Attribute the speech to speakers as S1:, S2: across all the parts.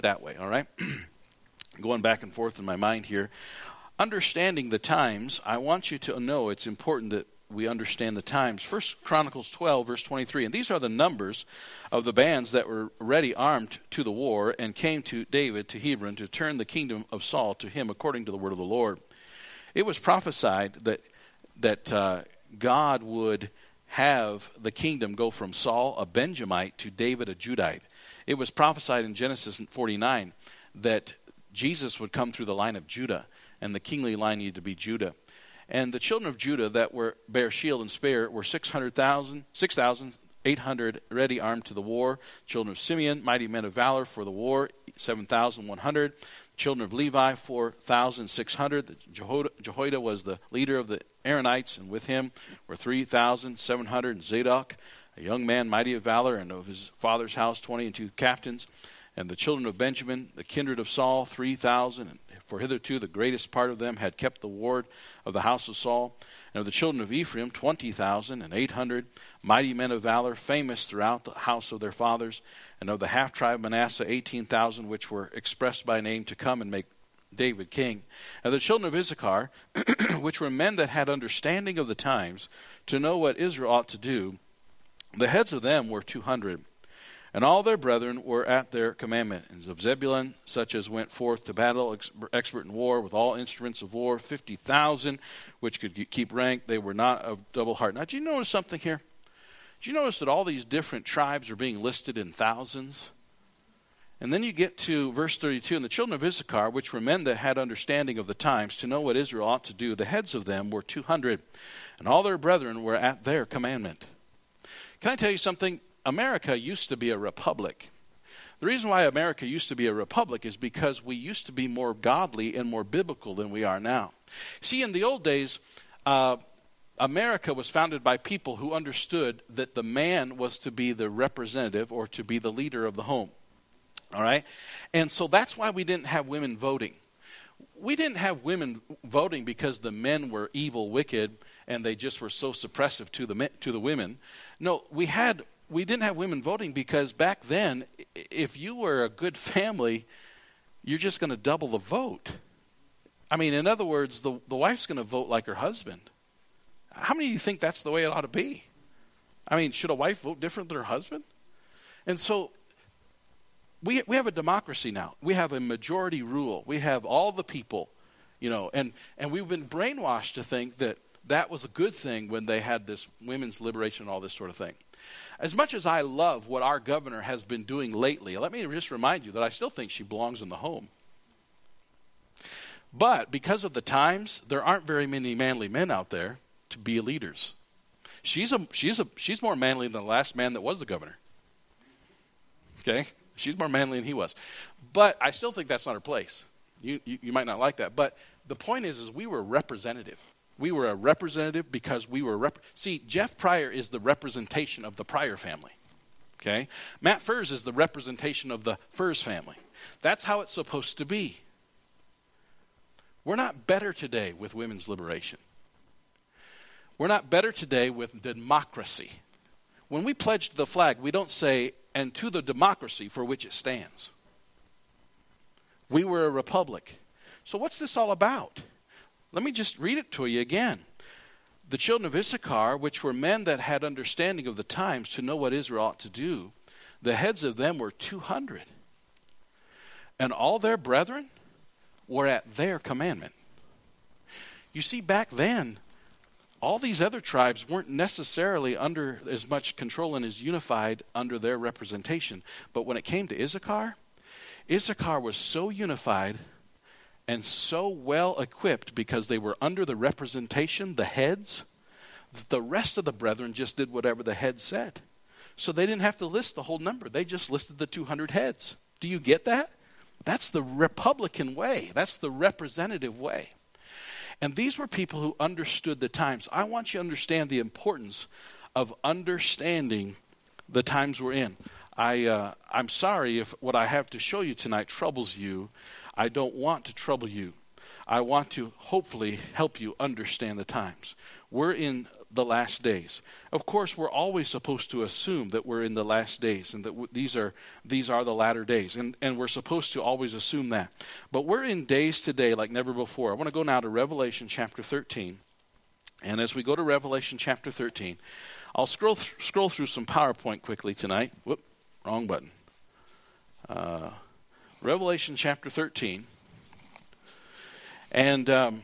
S1: that way, all right? Going back and forth in my mind here. Understanding the times, I want you to know it's important that we understand the times. 1 Chronicles 12, verse 23. And these are the numbers of the bands that were ready armed to the war and came to David to Hebron to turn the kingdom of Saul to him according to the word of the Lord. It was prophesied that God would have the kingdom go from Saul, a Benjamite, to David, a Judite. It was prophesied in Genesis 49 that Jesus would come through the line of Judah, and the kingly line needed to be Judah. And the children of Judah that bear shield and spear were 6,800 ready armed to the war. Children of Simeon, mighty men of valor for the war, 7,100. Children of Levi, 4,600. Jehoiada was the leader of the Aaronites, and with him were 3,700. And Zadok, a young man, mighty of valor, and of his father's house, 22 captains. And the children of Benjamin, the kindred of Saul, 3,000. For hitherto the greatest part of them had kept the ward of the house of Saul. And of the children of Ephraim, 20,800, mighty men of valor, famous throughout the house of their fathers. And of the half-tribe of Manasseh, 18,000, which were expressed by name to come and make David king. And the children of Issachar, which were men that had understanding of the times, to know what Israel ought to do, the heads of them were 200. And all their brethren were at their commandment. And of Zebulun, such as went forth to battle, expert in war, with all instruments of war, 50,000, which could keep rank. They were not of double heart. Now, did you notice something here? Did you notice that all these different tribes are being listed in thousands? And then you get to verse 32, and the children of Issachar, which were men that had understanding of the times, to know what Israel ought to do, the heads of them were 200, and all their brethren were at their commandment. Can I tell you something? America used to be a republic. The reason why America used to be a republic is because we used to be more godly and more biblical than we are now. See, in the old days, America was founded by people who understood that the man was to be the representative or to be the leader of the home. All right? And so that's why we didn't have women voting. We didn't have women voting because the men were evil, wicked, and they just were so suppressive to the women. No, we didn't have women voting because back then, if you were a good family, you're just going to double the vote. I mean, in other words, the wife's going to vote like her husband. How many of you think that's the way it ought to be? I mean, should a wife vote different than her husband? And so we have a democracy now. We have a majority rule. We have all the people, and we've been brainwashed to think that was a good thing when they had this women's liberation and all this sort of thing. As much as I love what our governor has been doing lately, let me just remind you that I still think she belongs in the home. But because of the times, there aren't very many manly men out there to be leaders. She's more manly than the last man that was the governor. Okay? She's more manly than he was. But I still think that's not her place. You might not like that. But the point is we were representative. We were a representative because we were See, Jeff Pryor is the representation of the Pryor family. Okay? Matt Furs is the representation of the Furs family. That's how it's supposed to be. We're not better today with women's liberation. We're not better today with democracy. When we pledge to the flag, we don't say, and to the democracy for which it stands. We were a republic. So what's this all about? Let me just read it to you again. The children of Issachar, which were men that had understanding of the times to know what Israel ought to do, the heads of them were 200. And all their brethren were at their commandment. You see, back then, all these other tribes weren't necessarily under as much control and as unified under their representation. But when it came to Issachar, Issachar was so unified and so well equipped because they were under the representation, the heads, that the rest of the brethren just did whatever the head said. So they didn't have to list the whole number. They just listed the 200 heads. Do you get that? That's the Republican way. That's the representative way. And these were people who understood the times. I want you to understand the importance of understanding the times we're in. I'm sorry if what I have to show you tonight troubles you. I don't want to trouble you. I want to hopefully help you understand the times. We're in the last days. Of course, we're always supposed to assume that we're in the last days and that these are the latter days. And we're supposed to always assume that. But we're in days today like never before. I want to go now to Revelation chapter 13. And as we go to Revelation chapter 13, I'll scroll through some PowerPoint quickly tonight. Whoop, wrong button. Revelation chapter 13. And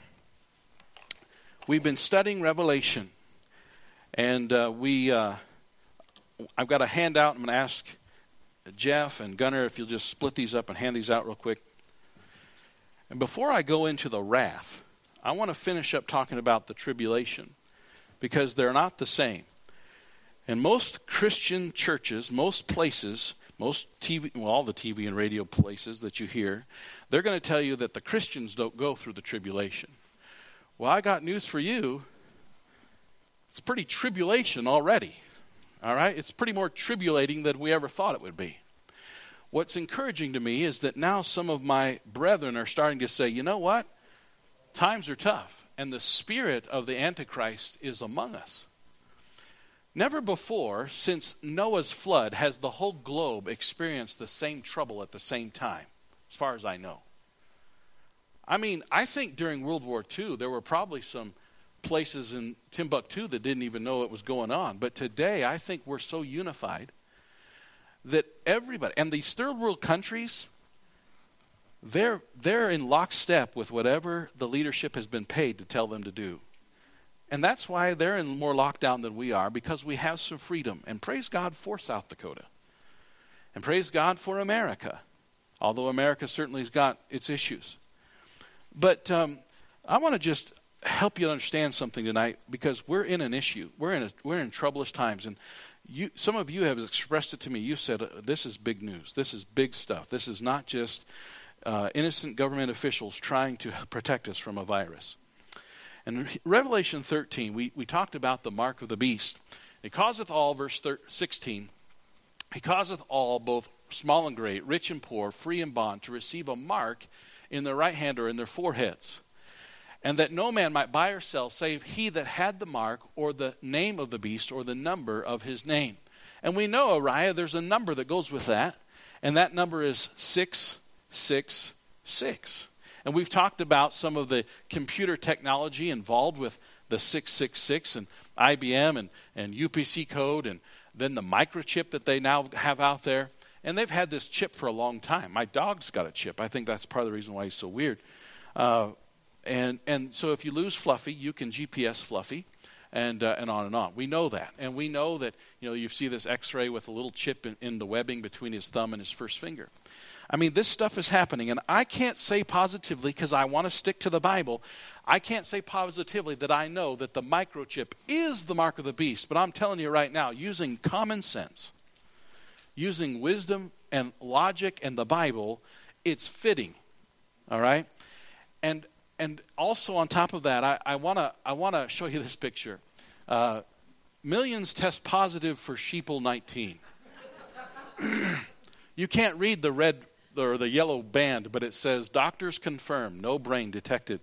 S1: we've been studying Revelation. And I've got a handout. I'm going to ask Jeff and Gunnar if you'll just split these up and hand these out real quick. And before I go into the wrath, I want to finish up talking about the tribulation, because they're not the same. And most Christian churches, most places, most TV, well, all the TV and radio places that you hear, they're going to tell you that the Christians don't go through the tribulation. Well, I got news for you. It's pretty tribulation already. All right? It's pretty more tribulating than we ever thought it would be. What's encouraging to me is that now some of my brethren are starting to say, you know what? Times are tough, and the spirit of the Antichrist is among us. Never before, since Noah's flood, has the whole globe experienced the same trouble at the same time, as far as I know. I mean, I think during World War II, there were probably some places in Timbuktu that didn't even know what was going on. But today, I think we're so unified that everybody, and these third world countries, they're in lockstep with whatever the leadership has been paid to tell them to do. And that's why they're in more lockdown than we are, because we have some freedom. And praise God for South Dakota. And praise God for America, although America certainly has got its issues. But I want to just help you understand something tonight, because we're in an issue. We're in troublous times. And some of you have expressed it to me. You said, this is big news. This is big stuff. This is not just innocent government officials trying to protect us from a virus. And in Revelation 13, we talked about the mark of the beast. It causeth all, verse 16, he causeth all, both small and great, rich and poor, free and bond, to receive a mark in their right hand or in their foreheads. And that no man might buy or sell, save he that had the mark, or the name of the beast, or the number of his name. And we know, Ariah, there's a number that goes with that, and that number is 666. And we've talked about some of the computer technology involved with the 666 and IBM and UPC code, and then the microchip that they now have out there. And they've had this chip for a long time. My dog's got a chip. I think that's part of the reason why he's so weird. And so if you lose Fluffy, you can GPS Fluffy, and on and on. We know that. And we know that, you see this X-ray with a little chip in the webbing between his thumb and his first finger. I mean, this stuff is happening, and I can't say positively, because I want to stick to the Bible, I can't say positively that I know that the microchip is the mark of the beast. But I'm telling you right now, using common sense, using wisdom and logic and the Bible, it's fitting. All right? And also on top of that, I want to show you this picture. Millions test positive for Sheeple 19. You can't read the red or the yellow band, but it says, doctors confirm, no brain detected.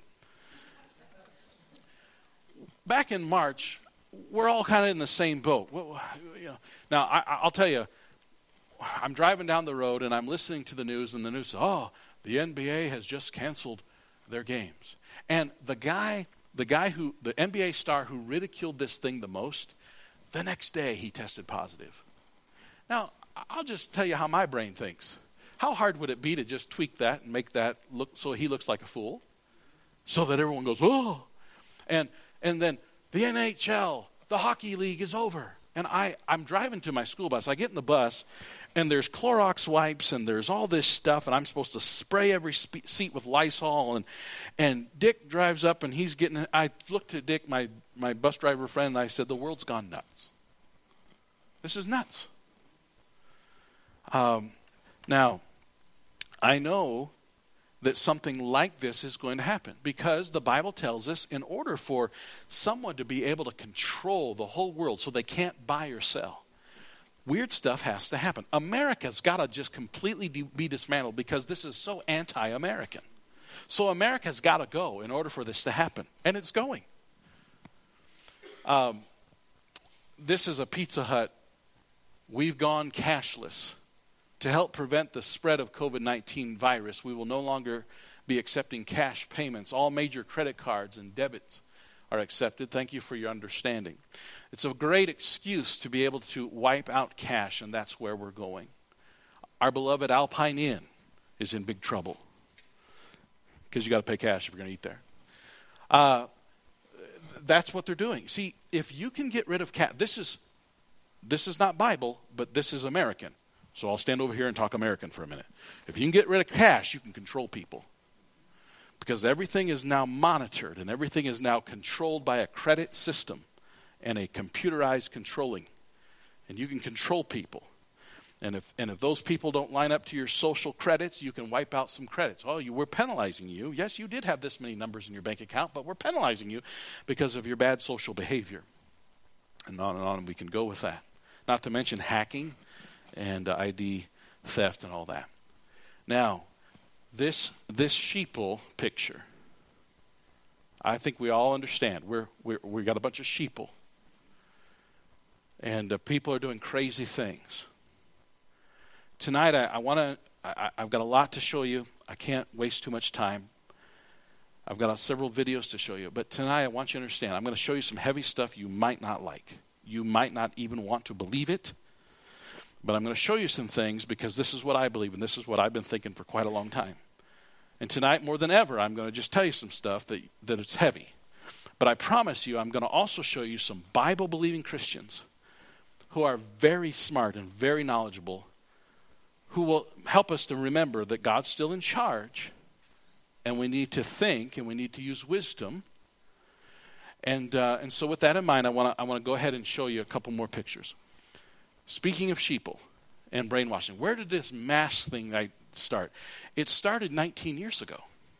S1: Back in March, we're all kind of in the same boat. Now, I'll tell you, I'm driving down the road and I'm listening to the news, and the news says, the NBA has just canceled their games. And the NBA star who ridiculed this thing the most, the next day he tested positive. Now, I'll just tell you how my brain thinks. How hard would it be to just tweak that and make that look so he looks like a fool? So that everyone goes, oh. And then the NHL, the hockey league is over. And I'm driving to my school bus. I get in the bus, and there's Clorox wipes, and there's all this stuff, and I'm supposed to spray every seat with Lysol. And Dick drives up, and I looked at Dick, my bus driver friend, and I said, the world's gone nuts. This is nuts. Now, I know that something like this is going to happen, because the Bible tells us in order for someone to be able to control the whole world so they can't buy or sell, weird stuff has to happen. America's got to just completely be dismantled, because this is so anti-American. So America's got to go in order for this to happen, and it's going. this is a Pizza Hut. We've gone cashless. To help prevent the spread of COVID-19 virus, we will no longer be accepting cash payments. All major credit cards and debits are accepted. Thank you for your understanding. It's a great excuse to be able to wipe out cash, and that's where we're going. Our beloved Alpine Inn is in big trouble because you got to pay cash if you're going to eat there. That's what they're doing. See, if you can get rid of cash, this is not Bible, but this is American. So I'll stand over here and talk American for a minute. If you can get rid of cash, you can control people. Because everything is now monitored and everything is now controlled by a credit system and a computerized controlling. And you can control people. And if those people don't line up to your social credits, you can wipe out some credits. Oh, we're penalizing you. Yes, you did have this many numbers in your bank account, but we're penalizing you because of your bad social behavior. And on we can go with that. Not to mention hacking and ID theft and all that. Now, this sheeple picture, I think we all understand. We got a bunch of sheeple, and people are doing crazy things. Tonight, I've got a lot to show you. I can't waste too much time. I've got several videos to show you, but tonight I want you to understand. I'm going to show you some heavy stuff you might not like. You might not even want to believe it. But I'm going to show you some things because this is what I believe and this is what I've been thinking for quite a long time. And tonight, more than ever, I'm going to just tell you some stuff that it's heavy. But I promise you, I'm going to also show you some Bible-believing Christians who are very smart and very knowledgeable, who will help us to remember that God's still in charge, and we need to think and we need to use wisdom. And so with that in mind, I want to go ahead and show you a couple more pictures. Speaking of sheeple and brainwashing, where did this mass thing start? It started 19 years ago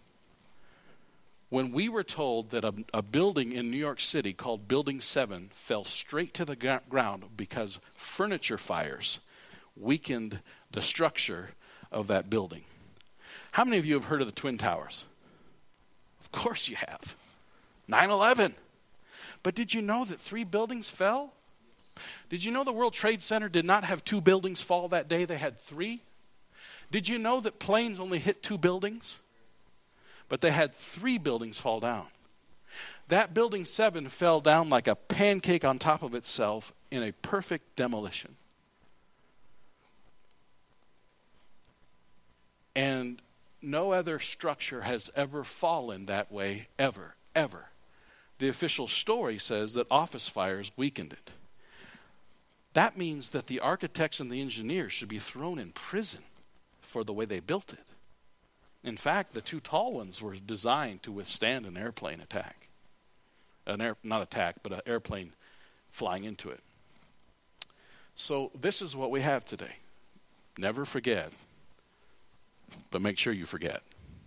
S1: when we were told that a building in New York City called Building 7 fell straight to the ground because furniture fires weakened the structure of that building. How many of you have heard of the Twin Towers? Of course you have. 9/11. But did you know that 3 buildings fell? Did you know the World Trade Center did not have 2 buildings fall that day? They had 3. Did you know that planes only hit 2 buildings? But they had 3 buildings fall down. That Building 7 fell down like a pancake on top of itself in a perfect demolition. And no other structure has ever fallen that way, ever. The official story says that office fires weakened it. That means that the architects and the engineers should be thrown in prison for the way they built it. In fact, the 2 tall ones were designed to withstand an airplane attack. Not attack, but an airplane flying into it. So this is what we have today. Never forget, but make sure you forget.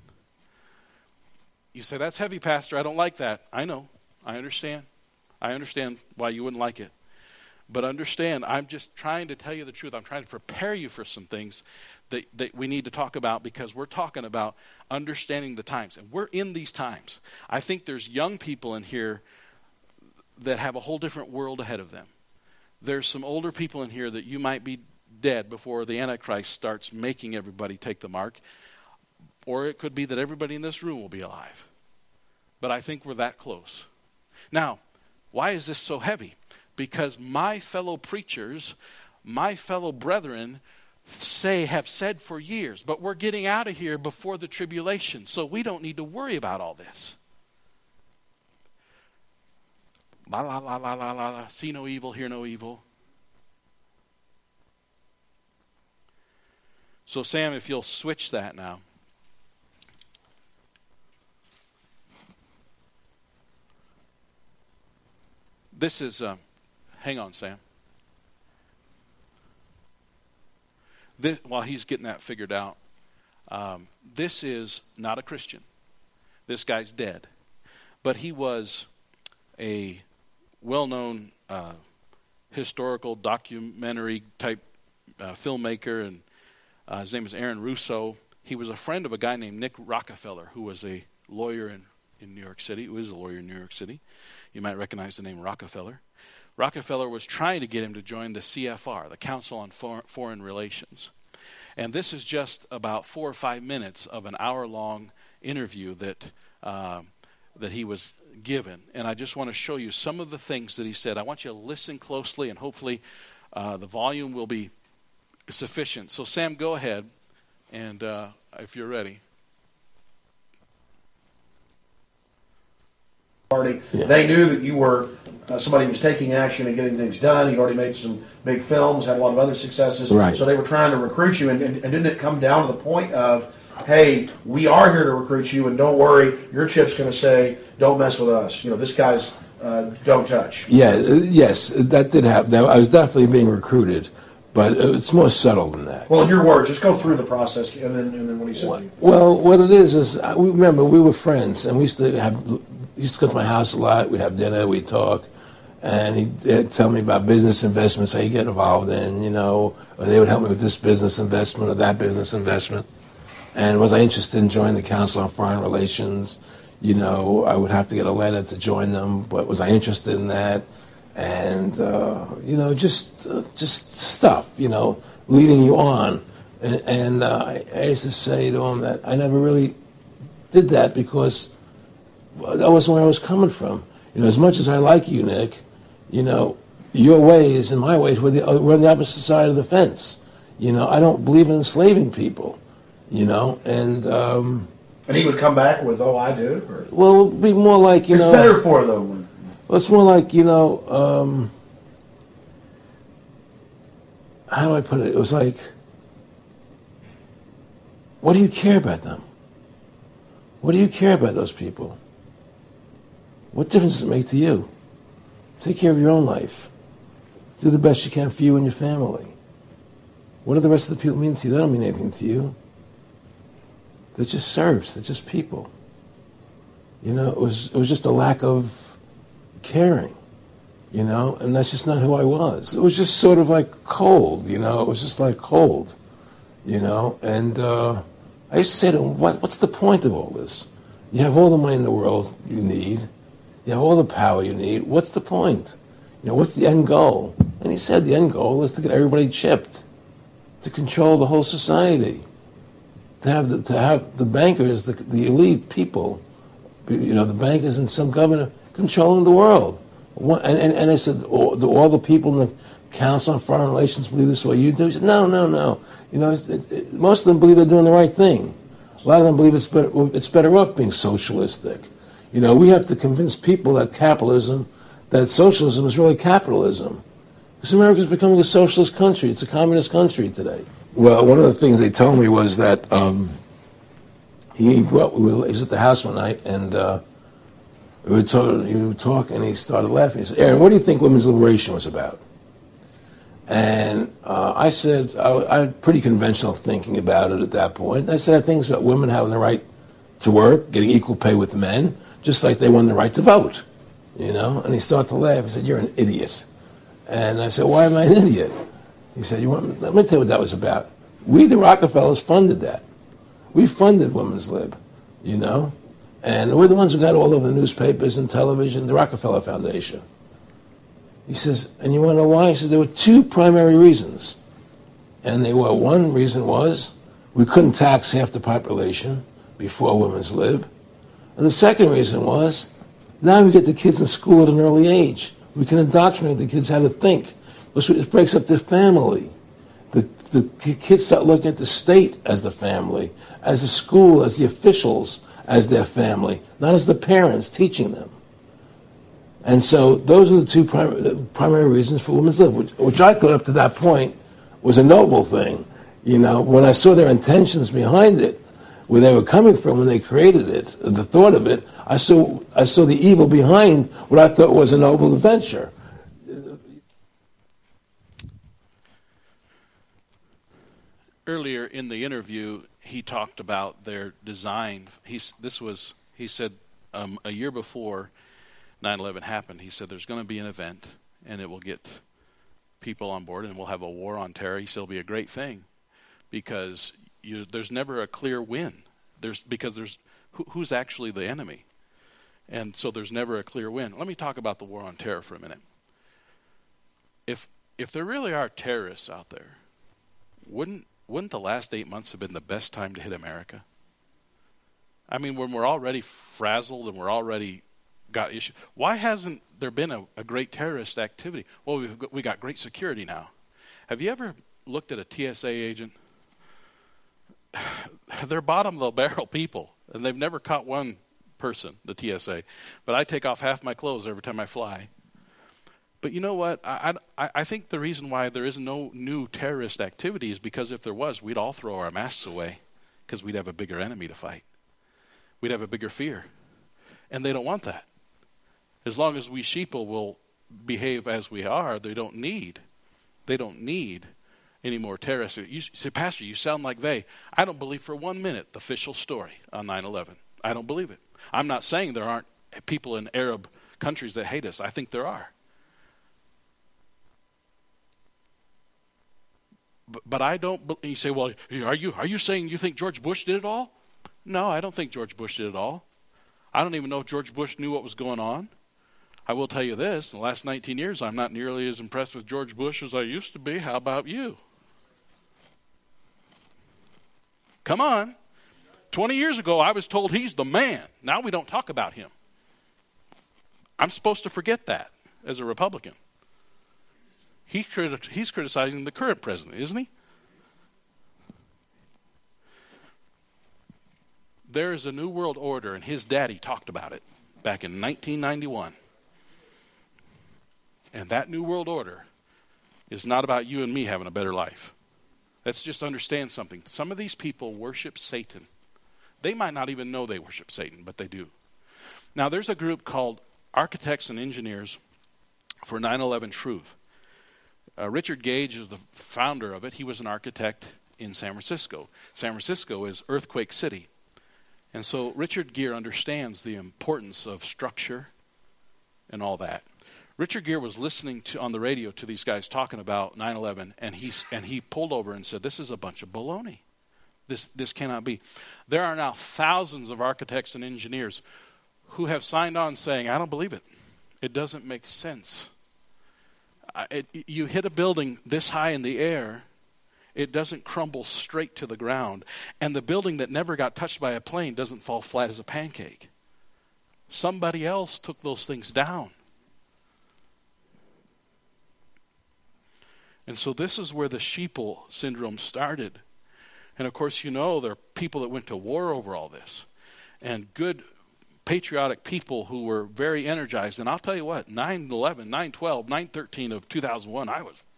S1: You say, that's heavy, Pastor. I don't like that. I know. I understand. I understand why you wouldn't like it. But understand, I'm just trying to tell you the truth. I'm trying to prepare you for some things that we need to talk about because we're talking about understanding the times. And we're in these times. I think there's young people in here that have a whole different world ahead of them. There's some older people in here that you might be dead before the Antichrist starts making everybody take the mark. Or it could be that everybody in this room will be alive. But I think we're that close. Now, why is this so heavy? Because my fellow preachers, my fellow brethren have said for years, but we're getting out of here before the tribulation, so we don't need to worry about all this. La la la la la la la. See no evil, hear no evil. So Sam, if you'll switch that now. This is, hang on, Sam. While he's getting that figured out, this is not a Christian. This guy's dead. But he was a well-known historical documentary type filmmaker, and his name is Aaron Russo. He was a friend of a guy named Nick Rockefeller, who was a lawyer in New York City, who is a lawyer in New York City. You might recognize the name Rockefeller. Rockefeller was trying to get him to join the CFR, the Council on Foreign Relations. And this is just about 4 or 5 minutes of an hour-long interview that he was given. And I just want to show you some of the things that he said. I want you to listen closely, and hopefully the volume will be sufficient. So Sam, go ahead, and if you're ready.
S2: Party. Yeah. They knew that you were somebody who was taking action and getting things done. You'd already made some big films, had a lot of other successes.
S3: Right.
S2: So they were trying to recruit you. And didn't it come down to the point of, hey, we are here to recruit you, and don't worry, your chip's going to say, don't mess with us. This guy's don't touch.
S3: Yeah, yes, that did happen. I was definitely being recruited, but it's more subtle than that.
S2: Well, in your words, just go through the process, and then what he said.
S3: Well, what it is remember, we were friends, and we used to go to my house a lot. We'd have dinner, we'd talk, and he'd tell me about business investments I get involved in, or they would help me with this business investment or that business investment. And was I interested in joining the Council on Foreign Relations? I would have to get a letter to join them, but was I interested in that? And, just stuff, leading you on. And I used to say to him that I never really did that because that wasn't where I was coming from. As much as I like you, Nick, your ways and my ways, we're on the opposite side of the fence. I don't believe in enslaving people, and
S2: he would come back with, oh, I do? Or?
S3: Well, it would be more like,
S2: It's better for them.
S3: Well, it's more like, how do I put it? It was like, what do you care about them? What do you care about those people? What difference does it make to you? Take care of your own life. Do the best you can for you and your family. What do the rest of the people mean to you? They don't mean anything to you. They're just serfs. They're just people. It was just a lack of caring, and that's just not who I was. It was just sort of like cold, it was just like cold, and I used to say to him, what's the point of all this? You have all the money in the world you need. You have all the power you need. What's the point? What's the end goal? And he said the end goal is to get everybody chipped, to control the whole society, to have the bankers, the elite people, the bankers and some governor controlling the world. And I said, do all the people in the Council on Foreign Relations believe this way you do? He said, no. Most of them believe they're doing the right thing. A lot of them believe it's better off being socialistic. We have to convince people that socialism is really capitalism. Because America is becoming a socialist country. It's a communist country today. Well, one of the things they told me was that he was at the house one night, and he would talk, and he started laughing. He said, Aaron, what do you think women's liberation was about? And I said, I had pretty conventional thinking about it at that point. I said, I think it's about women having the right to work, getting equal pay with men, just like they won the right to vote, And he started to laugh. He said, you're an idiot. And I said, why am I an idiot? He said, let me tell you what that was about. We, the Rockefellers, funded that. We funded Women's Lib, And we're the ones who got all over the newspapers and television, the Rockefeller Foundation. He says, and you want to know why? He said, there were two primary reasons. And one reason was we couldn't tax half the population before Women's Lib. And the second reason was, now we get the kids in school at an early age. We can indoctrinate the kids how to think. It breaks up their family. The kids start looking at the state as the family, as the school, as the officials, as their family, not as the parents teaching them. And so those are the two primary reasons for Women's Lib, which I thought up to that point was a noble thing. When I saw their intentions behind it, where they were coming from when they created it, the thought of it, I saw the evil behind what I thought was a noble adventure.
S1: Earlier in the interview, he talked about their design. He said a year before 9/11 happened, he said there's going to be an event, and it will get people on board, and we'll have a war on terror. He said it'll be a great thing because there's never a clear win. Because who's actually the enemy, and so there's never a clear win. Let me talk about the war on terror for a minute. if there really are terrorists out there, wouldn't the last 8 months have been the best time to hit America? I mean, when we're already frazzled and we're already got issues, why hasn't there been a great terrorist activity? Well, we got great security now. Have you ever looked at a TSA agent? They're bottom of the barrel people, and they've never caught one person, the TSA. But I take off half my clothes every time I fly. But you know what? I think the reason why there is no new terrorist activity is because if there was, we'd all throw our masks away because we'd have a bigger enemy to fight. We'd have a bigger fear. And they don't want that. As long as we sheeple will behave as we are, they don't need any more terrorists. You say, Pastor, you sound like they. I don't believe for 1 minute the official story on 9/11. I don't believe it. I'm not saying there aren't people in Arab countries that hate us. I think there are. But I don't. You say, well, are you saying you think George Bush did it all? No, I don't think George Bush did it all. I don't even know if George Bush knew what was going on. I will tell you this, in the last 19 years, I'm not nearly as impressed with George Bush as I used to be. How about you? Come on. 20 years ago, I was told he's the man. Now we don't talk about him. I'm supposed to forget that as a Republican. He's criticizing the current president, isn't he? There is a new world order, and his daddy talked about it back in 1991. And that new world order is not about you and me having a better life. Let's just understand something. Some of these people worship Satan. They might not even know they worship Satan, but they do. Now, there's a group called Architects and Engineers for 9/11 Truth. Richard Gage is the founder of it. He was an architect in San Francisco. San Francisco is Earthquake City. And so Richard Gere understands the importance of structure and all that. Richard Gere was listening on the radio to these guys talking about 9/11, and he pulled over and said, "This is a bunch of baloney. This cannot be." There are now thousands of architects and engineers who have signed on saying, "I don't believe it. It doesn't make sense. You hit a building this high in the air, it doesn't crumble straight to the ground. And the building that never got touched by a plane doesn't fall flat as a pancake. Somebody else took those things down." And so this is where the sheeple syndrome started. And of course, you know, there are people that went to war over all this. And good patriotic people who were very energized. And I'll tell you what, 9/11, 9/12, 9/13 of 2001, I was,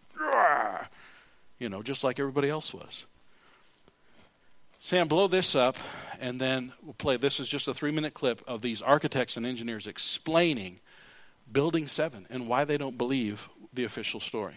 S1: just like everybody else was. Sam, blow this up, and then we'll play. This is just a 3-minute clip of these architects and engineers explaining Building 7 and why they don't believe the official story.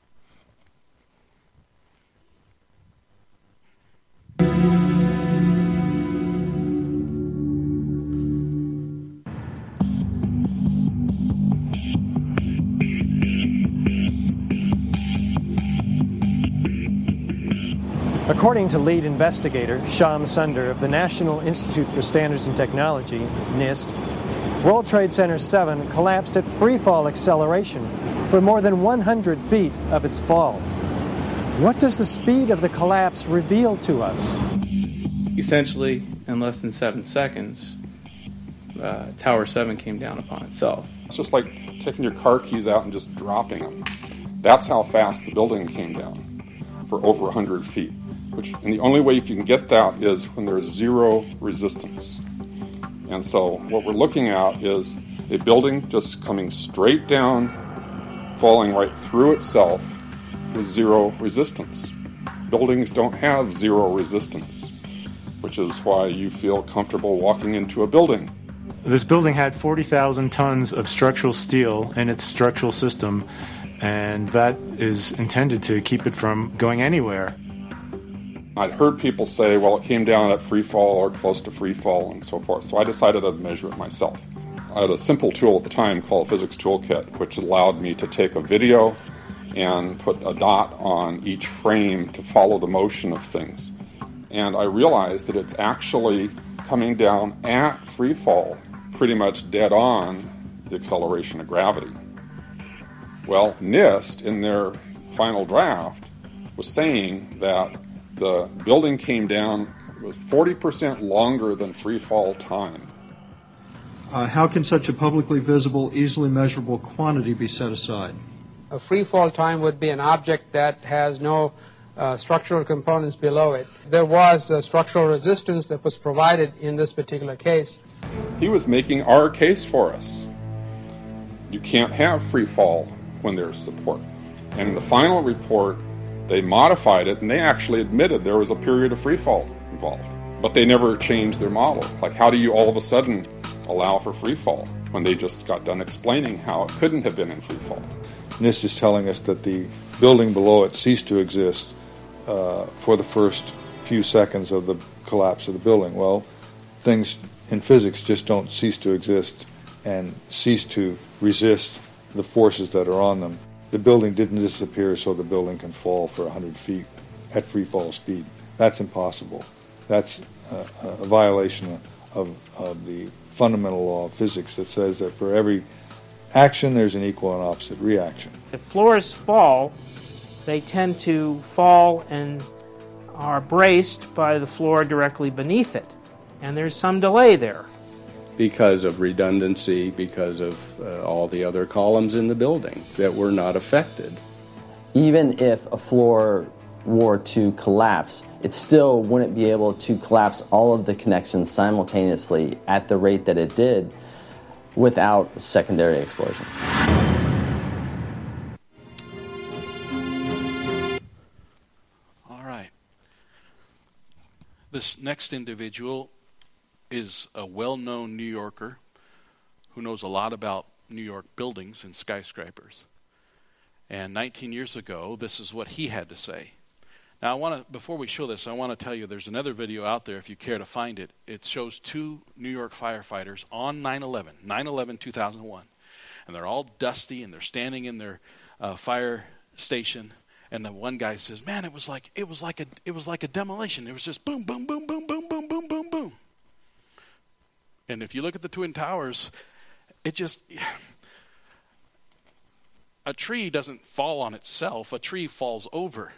S4: According to lead investigator Shyam Sunder of the National Institute for Standards and Technology, NIST, World Trade Center 7 collapsed at free-fall acceleration for more than 100 feet of its fall. What does the speed of the collapse reveal to us?
S5: Essentially, in less than 7 seconds, Tower 7 came down upon itself.
S6: It's just like taking your car keys out and just dropping them. That's how fast the building came down, for over 100 feet. And the only way you can get that is when there's zero resistance. And so what we're looking at is a building just coming straight down, falling right through itself with zero resistance. Buildings don't have zero resistance, which is why you feel comfortable walking into a building.
S7: This building had 40,000 tons of structural steel in its structural system, and that is intended to keep it from going anywhere.
S6: I'd heard people say, well, it came down at free fall or close to free fall and so forth, so I decided I'd measure it myself. I had a simple tool at the time called Physics Toolkit, which allowed me to take a video and put a dot on each frame to follow the motion of things. And I realized that it's actually coming down at free fall, pretty much dead on the acceleration of gravity. Well, NIST, in their final draft, was saying that the building came down with 40% longer than free fall time.
S8: How can such a publicly visible, easily measurable quantity be set aside?
S9: A free fall time would be an object that has no structural components below it. There was structural resistance that was provided in this particular case.
S6: He was making our case for us. You can't have free fall when there's support. And in the final report, they modified it, and they actually admitted there was a period of free fall involved. But they never changed their model. Like, how do you all of a sudden allow for free fall when they just got done explaining how it couldn't have been in free fall?
S10: NIST is telling us that the building below it ceased to exist for the first few seconds of the collapse of the building. Well, things in physics just don't cease to exist and cease to resist the forces that are on them. The building didn't disappear so the building can fall for 100 feet at free fall speed. That's impossible. That's a violation of the fundamental law of physics that says that for every action there's an equal and opposite reaction.
S11: If floors fall, they tend to fall and are braced by the floor directly beneath it. And there's some delay there.
S12: Because of redundancy, because of all the other columns in the building that were not affected.
S13: Even if a floor were to collapse, it still wouldn't be able to collapse all of the connections simultaneously at the rate that it did without secondary explosions.
S1: All right. This next individual is a well-known New Yorker who knows a lot about New York buildings and skyscrapers. And 19 years ago, this is what he had to say. Now, before we show this, I want to tell you there's another video out there if you care to find it. It shows two New York firefighters on 9/11/2001. And they're all dusty and they're standing in their fire station. And the one guy says, "Man, it was like a demolition. It was just boom, boom, boom, boom, boom, boom, boom, boom, boom." And if you look at the Twin Towers, a tree doesn't fall on itself. A tree falls over.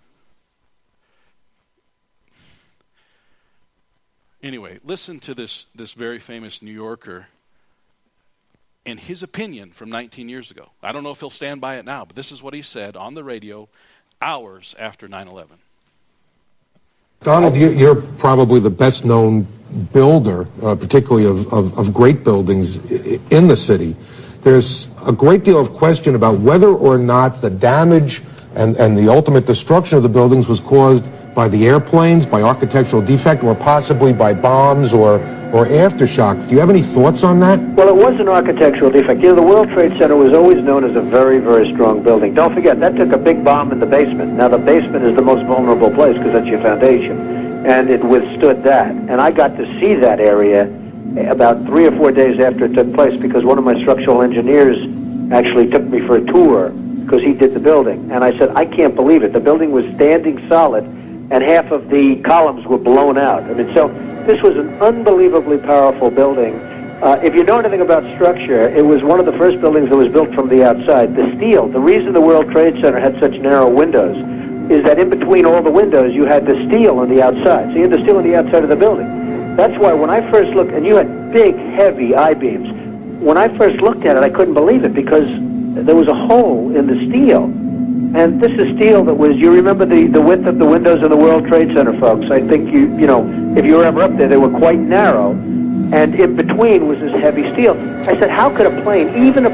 S1: Anyway, listen to this very famous New Yorker and his opinion from 19 years ago. I don't know if he'll stand by it now, but this is what he said on the radio hours after 9/11.
S14: Donald, you're probably the best known builder, particularly of great buildings in the city. There's a great deal of question about whether or not the damage and the ultimate destruction of the buildings was caused by the airplanes, by architectural defect, or possibly by bombs or aftershocks. Do you have any thoughts on that?
S15: Well, it was an architectural defect. You know, the World Trade Center was always known as a very, very strong building. Don't forget, that took a big bomb in the basement. Now, the basement is the most vulnerable place because that's your foundation, and it withstood that. And I got to see that area about 3 or 4 days after it took place because one of my structural engineers actually took me for a tour because he did the building. And I said, I can't believe it. The building was standing solid, and half of the columns were blown out. I mean, so this was an unbelievably powerful building. If you know anything about structure, it was one of the first buildings that was built from the outside. The steel, the reason the World Trade Center had such narrow windows is that in between all the windows, you had the steel on the outside. So you had the steel on the outside of the building. That's why when I first looked, and you had big, heavy I-beams, when I first looked at it, I couldn't believe it because there was a hole in the steel. And this is steel that was, you remember the width of the windows in the World Trade Center, folks. I think you know, if you were ever up there, they were quite narrow. And in between was this heavy steel. I said, how could a plane, even a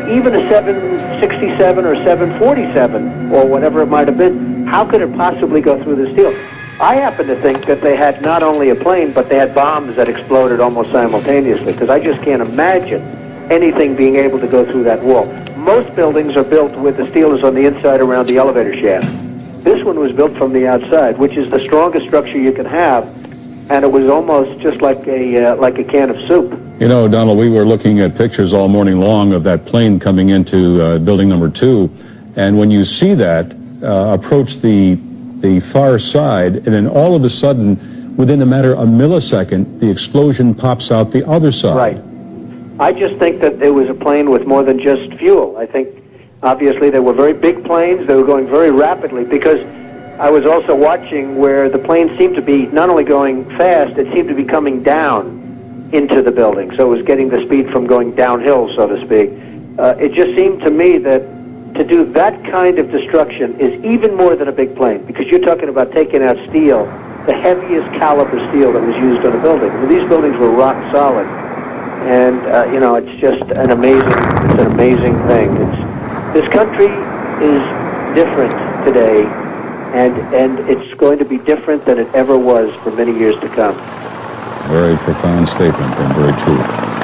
S15: 767 or 747 or whatever it might have been, how could it possibly go through the steel? I happen to think that they had not only a plane, but they had bombs that exploded almost simultaneously, because I just can't imagine anything being able to go through that wall. Most buildings are built with the steel is on the inside around the elevator shaft. This one was built from the outside, which is the strongest structure you can have, and it was almost just like a can of soup.
S16: You know, Donald, we were looking at pictures all morning long of that plane coming into building number 2, and when you see that approach the far side, and then all of a sudden, within a matter of a millisecond, the explosion pops out the other side.
S15: Right. I just think that it was a plane with more than just fuel. I think Obviously, they were very big planes. They were going very rapidly because I was also watching where the plane seemed to be not only going fast, it seemed to be coming down into the building. So it was getting the speed from going downhill, so to speak. It just seemed to me that to do that kind of destruction is even more than a big plane, because you're talking about taking out steel, the heaviest caliber steel that was used on a building. I mean, these buildings were rock solid. And, it's just an amazing thing. This country is different today, and it's going to be different than it ever was for many years to come.
S16: Very profound statement and very true.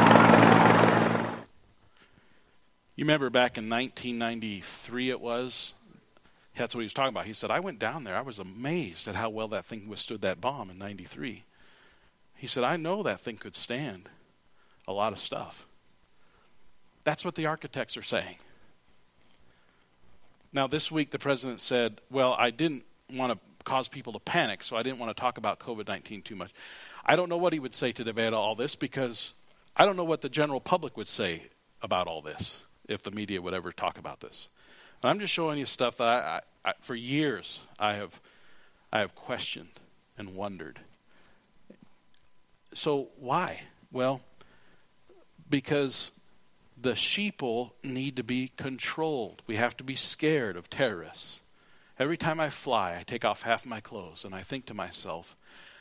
S1: You remember back in 1993 it was? That's what he was talking about. He said, I went down there. I was amazed at how well that thing withstood that bomb in 93. He said, I know that thing could stand a lot of stuff. That's what the architects are saying. Now, this week the president said, well, I didn't want to cause people to panic, so I didn't want to talk about COVID-19 too much. I don't know what he would say to debate all this, because I don't know what the general public would say about all this if the media would ever talk about this. And I'm just showing you stuff that I for years I have questioned and wondered. So why? Well, because the sheeple need to be controlled. We have to be scared of terrorists. Every time I fly, I take off half my clothes, and I think to myself,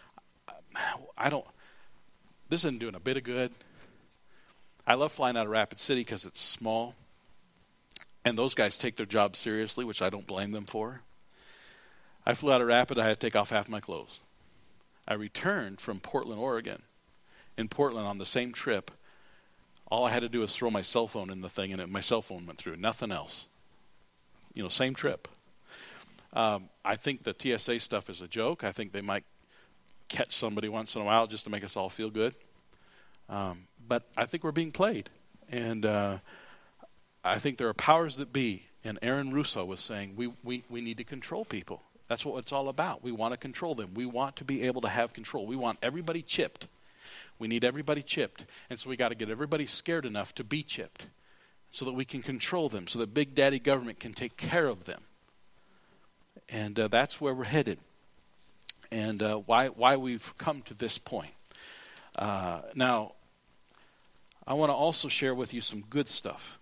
S1: this isn't doing a bit of good. I love flying out of Rapid City because it's small, and those guys take their job seriously, which I don't blame them for. I flew out of Rapid, I had to take off half my clothes. I returned from Portland, Oregon. In Portland, on the same trip, all I had to do was throw my cell phone in the thing, and my cell phone went through. Nothing else. Same trip. I think the TSA stuff is a joke. I think they might catch somebody once in a while just to make us all feel good. But I think we're being played. And I think there are powers that be. And Aaron Russo was saying, we need to control people. That's what it's all about. We want to control them. We want to be able to have control. We want everybody chipped. We need everybody chipped. And so we got to get everybody scared enough to be chipped so that we can control them, so that Big Daddy government can take care of them. And that's where we're headed. And why we've come to this point. Now, I want to also share with you some good stuff.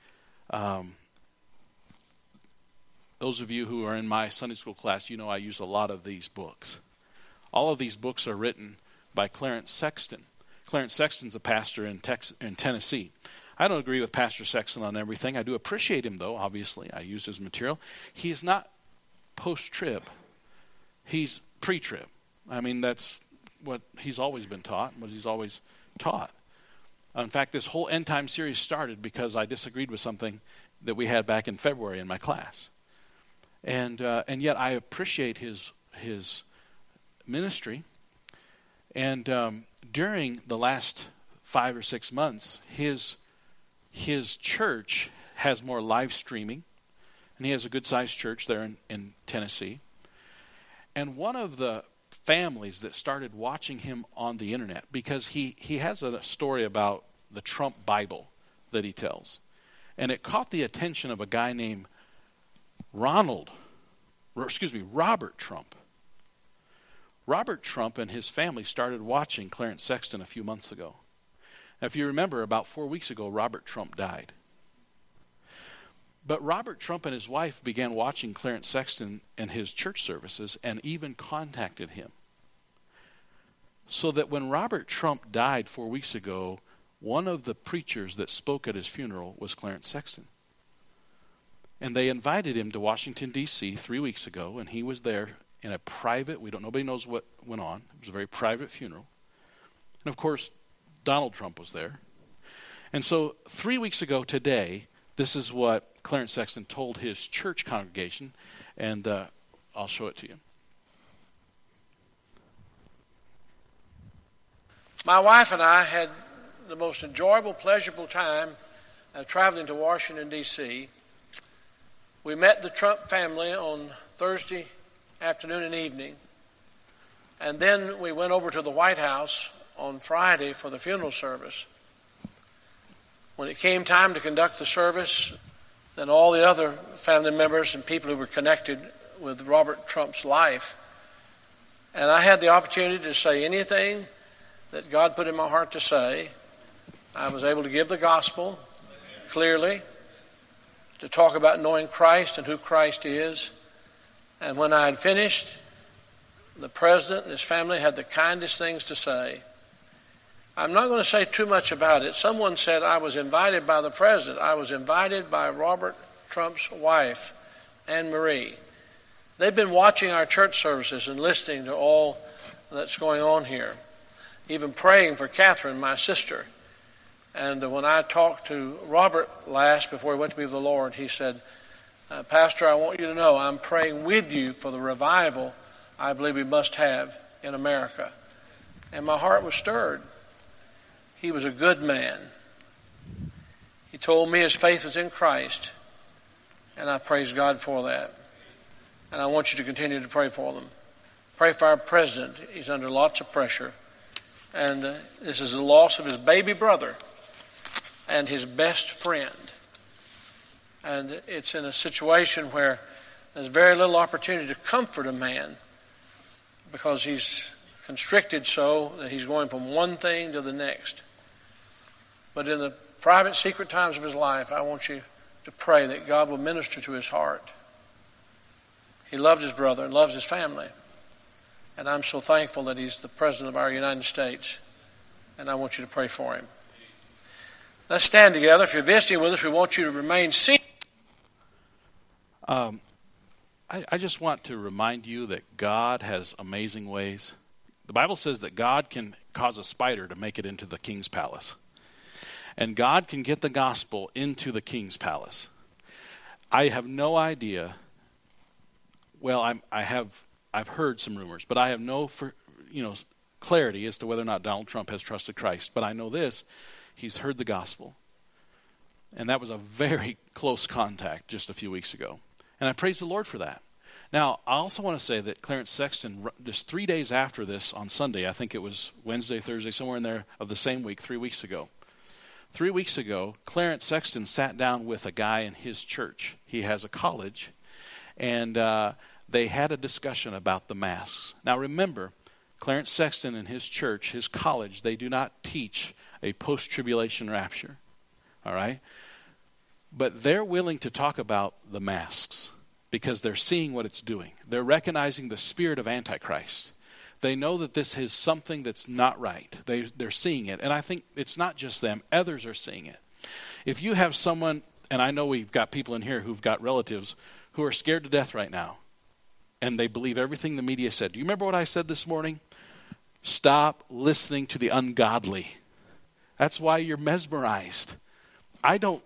S1: Those of you who are in my Sunday school class, you know I use a lot of these books. All of these books are written by Clarence Sexton. Clarence Sexton's a pastor in Tennessee. I don't agree with Pastor Sexton on everything. I do appreciate him, though, obviously. I use his material. He is not post-trib. He's pre-trib. I mean, that's what he's always been taught, what he's always taught. In fact, this whole end time series started because I disagreed with something that we had back in February in my class. And yet I appreciate his ministry. And during the last 5 or 6 months, his church has more live streaming, and he has a good-sized church there in Tennessee. And one of the families that started watching him on the internet, because he has a story about the Trump Bible that he tells, and it caught the attention of a guy named Robert Trump. Robert Trump and his family started watching Clarence Sexton a few months ago. Now, if you remember, about 4 weeks ago, Robert Trump died. But Robert Trump and his wife began watching Clarence Sexton and his church services and even contacted him. So that when Robert Trump died 4 weeks ago, one of the preachers that spoke at his funeral was Clarence Sexton. And they invited him to Washington, D.C. 3 weeks ago, and he was there in a private, nobody knows what went on. It was a very private funeral. And of course, Donald Trump was there. And so 3 weeks ago today, this is what Clarence Sexton told his church congregation, and I'll show it to you.
S17: My wife and I had the most enjoyable, pleasurable time traveling to Washington, D.C. We met the Trump family on Thursday afternoon and evening, and then we went over to the White House on Friday for the funeral service. When it came time to conduct the service, than all the other family members and people who were connected with Robert Trump's life. And I had the opportunity to say anything that God put in my heart to say. I was able to give the gospel clearly, to talk about knowing Christ and who Christ is. And when I had finished, the president and his family had the kindest things to say. I'm not going to say too much about it. Someone said I was invited by the president. I was invited by Robert Trump's wife, Anne Marie. They've been watching our church services and listening to all that's going on here, even praying for Catherine, my sister. And when I talked to Robert last before he went to be with the Lord, he said, Pastor, I want you to know I'm praying with you for the revival I believe we must have in America. And my heart was stirred. He was a good man. He told me his faith was in Christ, and I praise God for that. And I want you to continue to pray for them. Pray for our president. He's under lots of pressure. And this is the loss of his baby brother and his best friend. And it's in a situation where there's very little opportunity to comfort a man because he's constricted so that he's going from one thing to the next. But in the private, secret times of his life, I want you to pray that God will minister to his heart. He loved his brother and loves his family. And I'm so thankful that he's the President of our United States. And I want you to pray for him. Let's stand together. If you're visiting with us, we want you to remain seated.
S1: I just want to remind you that God has amazing ways. The Bible says that God can cause a spider to make it into the king's palace. And God can get the gospel into the king's palace. I have no idea. Well, I've heard some rumors, but I have no clarity as to whether or not Donald Trump has trusted Christ. But I know this: he's heard the gospel, and that was a very close contact just a few weeks ago. And I praise the Lord for that. Now, I also want to say that Clarence Sexton, just 3 days after this on Sunday, I think it was Wednesday, Thursday, somewhere in there of the same week, 3 weeks ago. 3 weeks ago, Clarence Sexton sat down with a guy in his church. He has a college, and they had a discussion about the masks. Now remember, Clarence Sexton and his church, his college, they do not teach a post-tribulation rapture. All right? But they're willing to talk about the masks because they're seeing what it's doing. They're recognizing the spirit of Antichrist. They know that this is something that's not right. They're seeing it. And I think it's not just them. Others are seeing it. If you have someone, and I know we've got people in here who've got relatives who are scared to death right now, and they believe everything the media said. Do you remember what I said this morning? Stop listening to the ungodly. That's why you're mesmerized. I don't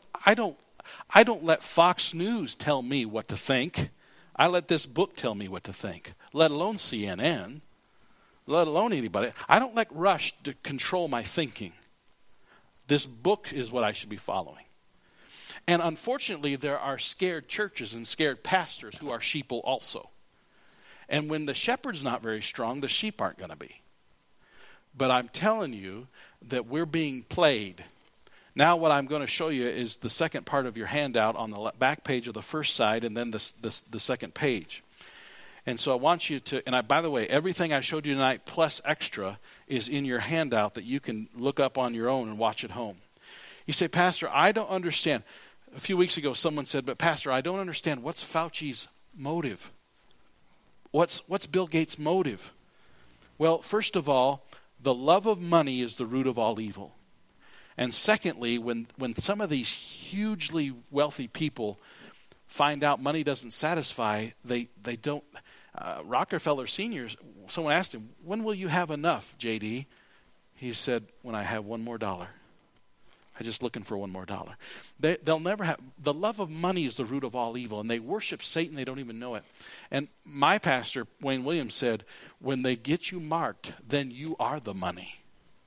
S1: let Fox News tell me what to think. I let this book tell me what to think, let alone CNN, let alone anybody. I don't let Rush to control my thinking. This book is what I should be following. And unfortunately, there are scared churches and scared pastors who are sheeple also. And when the shepherd's not very strong, the sheep aren't going to be. But I'm telling you that we're being played. Now what I'm going to show you is the second part of your handout on the back page of the first side and then the second page. And so I want you to, and by the way, everything I showed you tonight plus extra is in your handout that you can look up on your own and watch at home. You say, Pastor, I don't understand. A few weeks ago someone said, but Pastor, I don't understand. What's Fauci's motive? What's Bill Gates' motive? Well, first of all, the love of money is the root of all evil. And secondly, when some of these hugely wealthy people find out money doesn't satisfy, they don't. Rockefeller Sr., someone asked him, when will you have enough, J.D.? He said, when I have one more dollar. I'm just looking for one more dollar. They'll never have. The love of money is the root of all evil, and they worship Satan. They don't even know it. And my pastor, Wayne Williams, said, when they get you marked, then you are the money.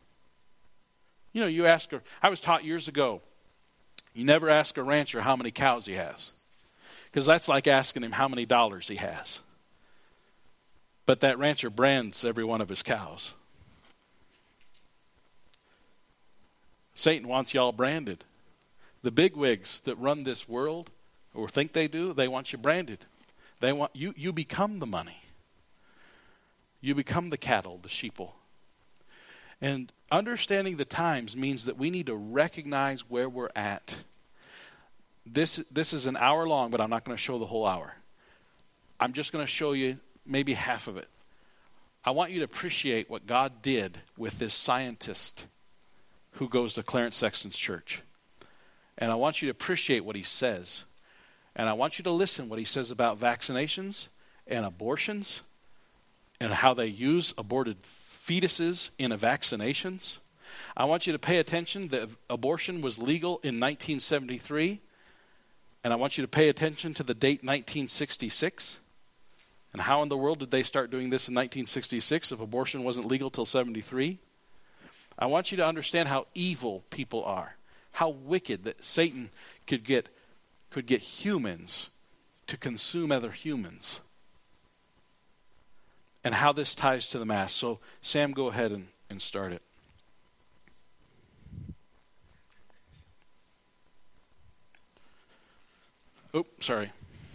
S1: You know, you ask her, I was taught years ago, you never ask a rancher how many cows he has, because that's like asking him how many dollars he has. But that rancher brands every one of his cows. Satan wants y'all branded. The bigwigs that run this world, or think they do. They want you branded. They want you become the money. You become the cattle, the sheeple. And understanding the times means that we need to recognize where we're at. This is an hour long, but I'm not going to show the whole hour. I'm just going to show you maybe half of it. I want you to appreciate what God did with this scientist who goes to Clarence Sexton's church. And I want you to appreciate what he says. And I want you to listen what he says about vaccinations and abortions and how they use aborted fetuses in vaccinations. I want you to pay attention that abortion was legal in 1973. And I want you to pay attention to the date 1966. And how in the world did they start doing this in 1966 if abortion wasn't legal till 73? I want you to understand how evil people are, how wicked that Satan could get humans to consume other humans, and how this ties to the Mass. So, Sam, go ahead and start it. Oh, sorry.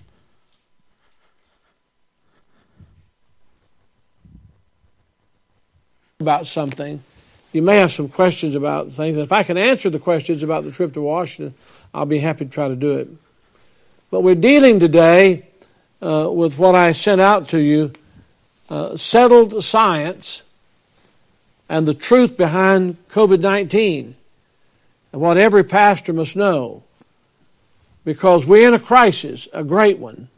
S18: About something. You may have some questions about things. If I can answer the questions about the trip to Washington, I'll be happy to try to do it. But we're dealing today with what I sent out to you, settled science and the truth behind COVID-19, and what every pastor must know, because we're in a crisis, a great one.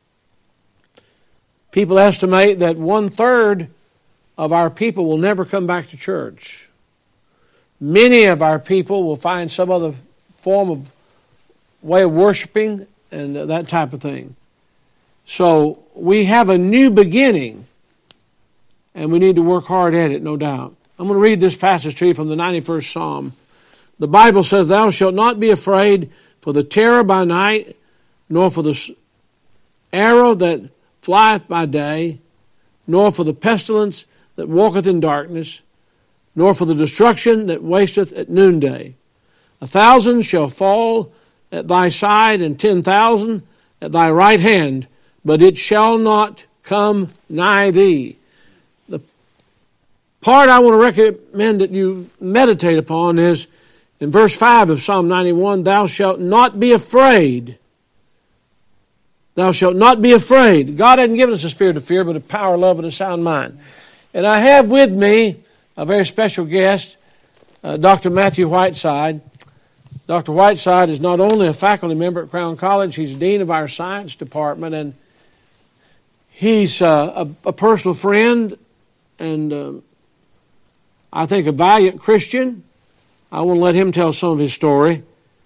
S18: People estimate that 1/3 of our people will never come back to church. Many of our people will find some other form of way of worshiping and that type of thing. So we have a new beginning, and we need to work hard at it, no doubt. I'm going to read this passage to you from the 91st Psalm. The Bible says, "Thou shalt not be afraid for the terror by night, nor for the arrow that flieth by day, nor for the pestilence that walketh in darkness, nor for the destruction that wasteth at noonday. 1,000 shall fall at thy side, and 10,000 at thy right hand, but it shall not come nigh thee." The part I want to recommend that you meditate upon is in verse 5 of Psalm 91, "Thou shalt not be afraid." Thou shalt not be afraid. God hasn't given us a spirit of fear, but a power, love, and a sound mind. And I have with me a very special guest, Dr. Matthew Whiteside. Dr. Whiteside is not only a faculty member at Crown College, he's dean of our science department, and he's a personal friend and I think a valiant Christian. I want to let him tell some of his story.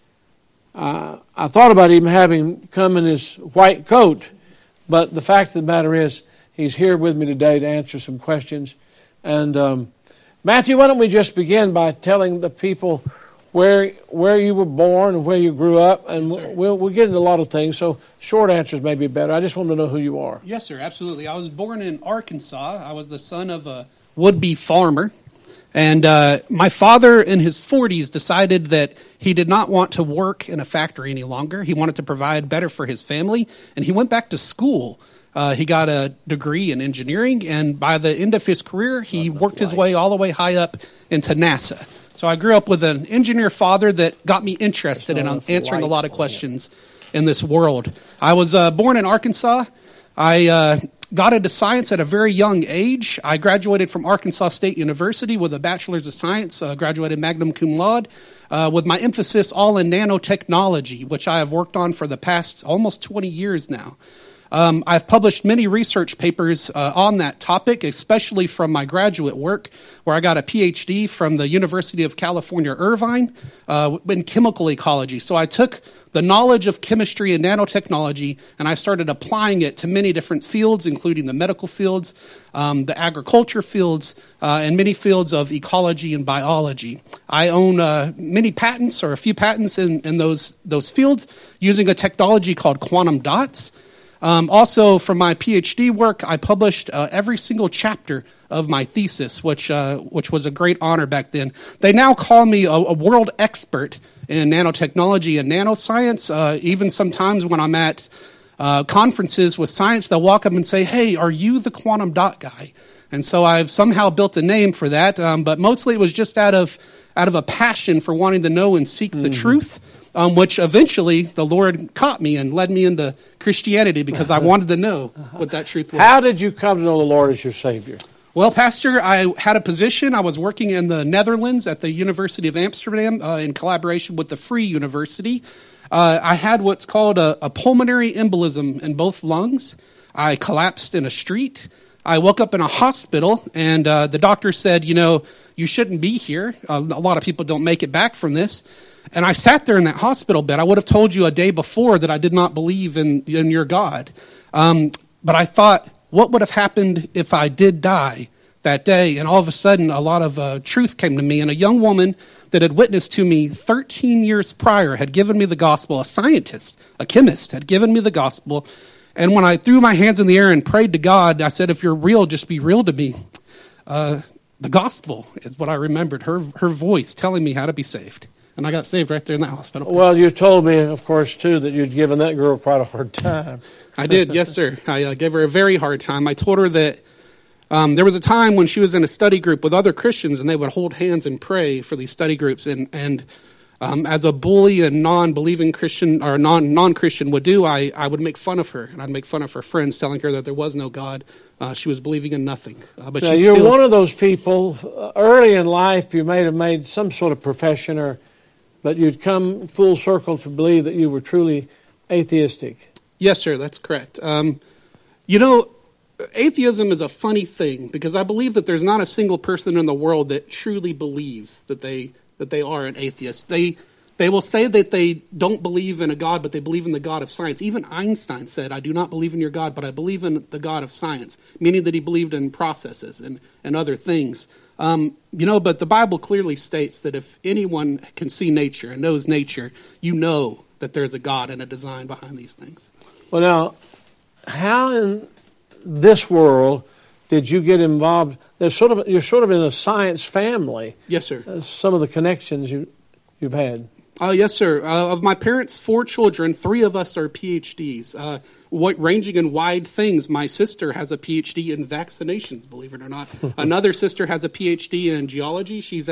S18: I thought about even having him come in his white coat, but the fact of the matter is he's here with me today to answer some questions. And Matthew, why don't we just begin by telling the people where you were born and where you grew up, and
S19: yes,
S18: we'll get into a lot of things, so short answers may be better. I just want to know who you are.
S19: Yes, sir, absolutely. I was born in Arkansas. I was the son of a would-be farmer. And my father, in his 40s, decided that he did not want to work in a factory any longer. He wanted to provide better for his family, and he went back to school. He got a degree in engineering, and by the end of his career, he worked his way all the way high up into NASA. So I grew up with an engineer father that got me interested in answering a lot of questions in this world. I was born in Arkansas. I got into science at a very young age. I graduated from Arkansas State University with a Bachelor's of Science, graduated magna cum laude, with my emphasis all in nanotechnology, which I have worked on for the past almost 20 years now. I've published many research papers on that topic, especially from my graduate work, where I got a PhD from the University of California, Irvine, in chemical ecology. So I took the knowledge of chemistry and nanotechnology, and I started applying it to many different fields, including the medical fields, the agriculture fields, and many fields of ecology and biology. I own many patents, or a few patents in those fields, using a technology called quantum dots. Also, from my PhD work, I published every single chapter of my thesis, which was a great honor back then. They now call me a world expert in nanotechnology and nanoscience. Even sometimes when I'm at conferences with science, they'll walk up and say, "Hey, are you the quantum dot guy?" And so I've somehow built a name for that, but mostly it was just out of a passion for wanting to know and seek the truth, which eventually the Lord caught me and led me into Christianity because I wanted to know what that truth was.
S18: How did you come to know the Lord as your Savior?
S19: Well, Pastor, I had a position. I was working in the Netherlands at the University of Amsterdam in collaboration with the Free University. I had what's called a pulmonary embolism in both lungs. I collapsed in a street. I woke up in a hospital, and the doctor said, you shouldn't be here. A lot of people don't make it back from this. And I sat there in that hospital bed. I would have told you a day before that I did not believe in your God. But I thought, what would have happened if I did die that day? And all of a sudden, a lot of truth came to me. And a young woman that had witnessed to me 13 years prior had given me the gospel. A scientist, a chemist, had given me the gospel. And when I threw my hands in the air and prayed to God, I said, if you're real, just be real to me. The gospel is what I remembered, her voice telling me how to be saved. And I got saved right there in that hospital.
S18: Well, you told me, of course, too, that you'd given that girl quite a hard time.
S19: I did, yes, sir. I gave her a very hard time. I told her that there was a time when she was in a study group with other Christians, and they would hold hands and pray for these study groups. And as a bully and non-believing Christian or non-Christian would do, I would make fun of her, and I'd make fun of her friends, telling her that there was no God. She was believing in nothing. But
S18: now, you're one of those people. Early in life, you may have made some sort of profession, but you'd come full circle to believe that you were truly atheistic.
S19: Yes, sir, that's correct. Atheism is a funny thing because I believe that there's not a single person in the world that truly believes that they are an atheist. They will say that they don't believe in a God, but they believe in the God of science. Even Einstein said, I do not believe in your God, but I believe in the God of science, meaning that he believed in processes and other things. But the Bible clearly states that if anyone can see nature and knows nature, you know that there's a God and a design behind these things.
S18: Well, now, how in this world did you get involved? You're sort of in a science family.
S19: Yes, sir.
S18: Some of the connections you've had.
S19: Yes, sir. Of my parents' 4 children, 3 of us are PhDs, ranging in wide things. My sister has a PhD in vaccinations, believe it or not. Another sister has a PhD in geology. She's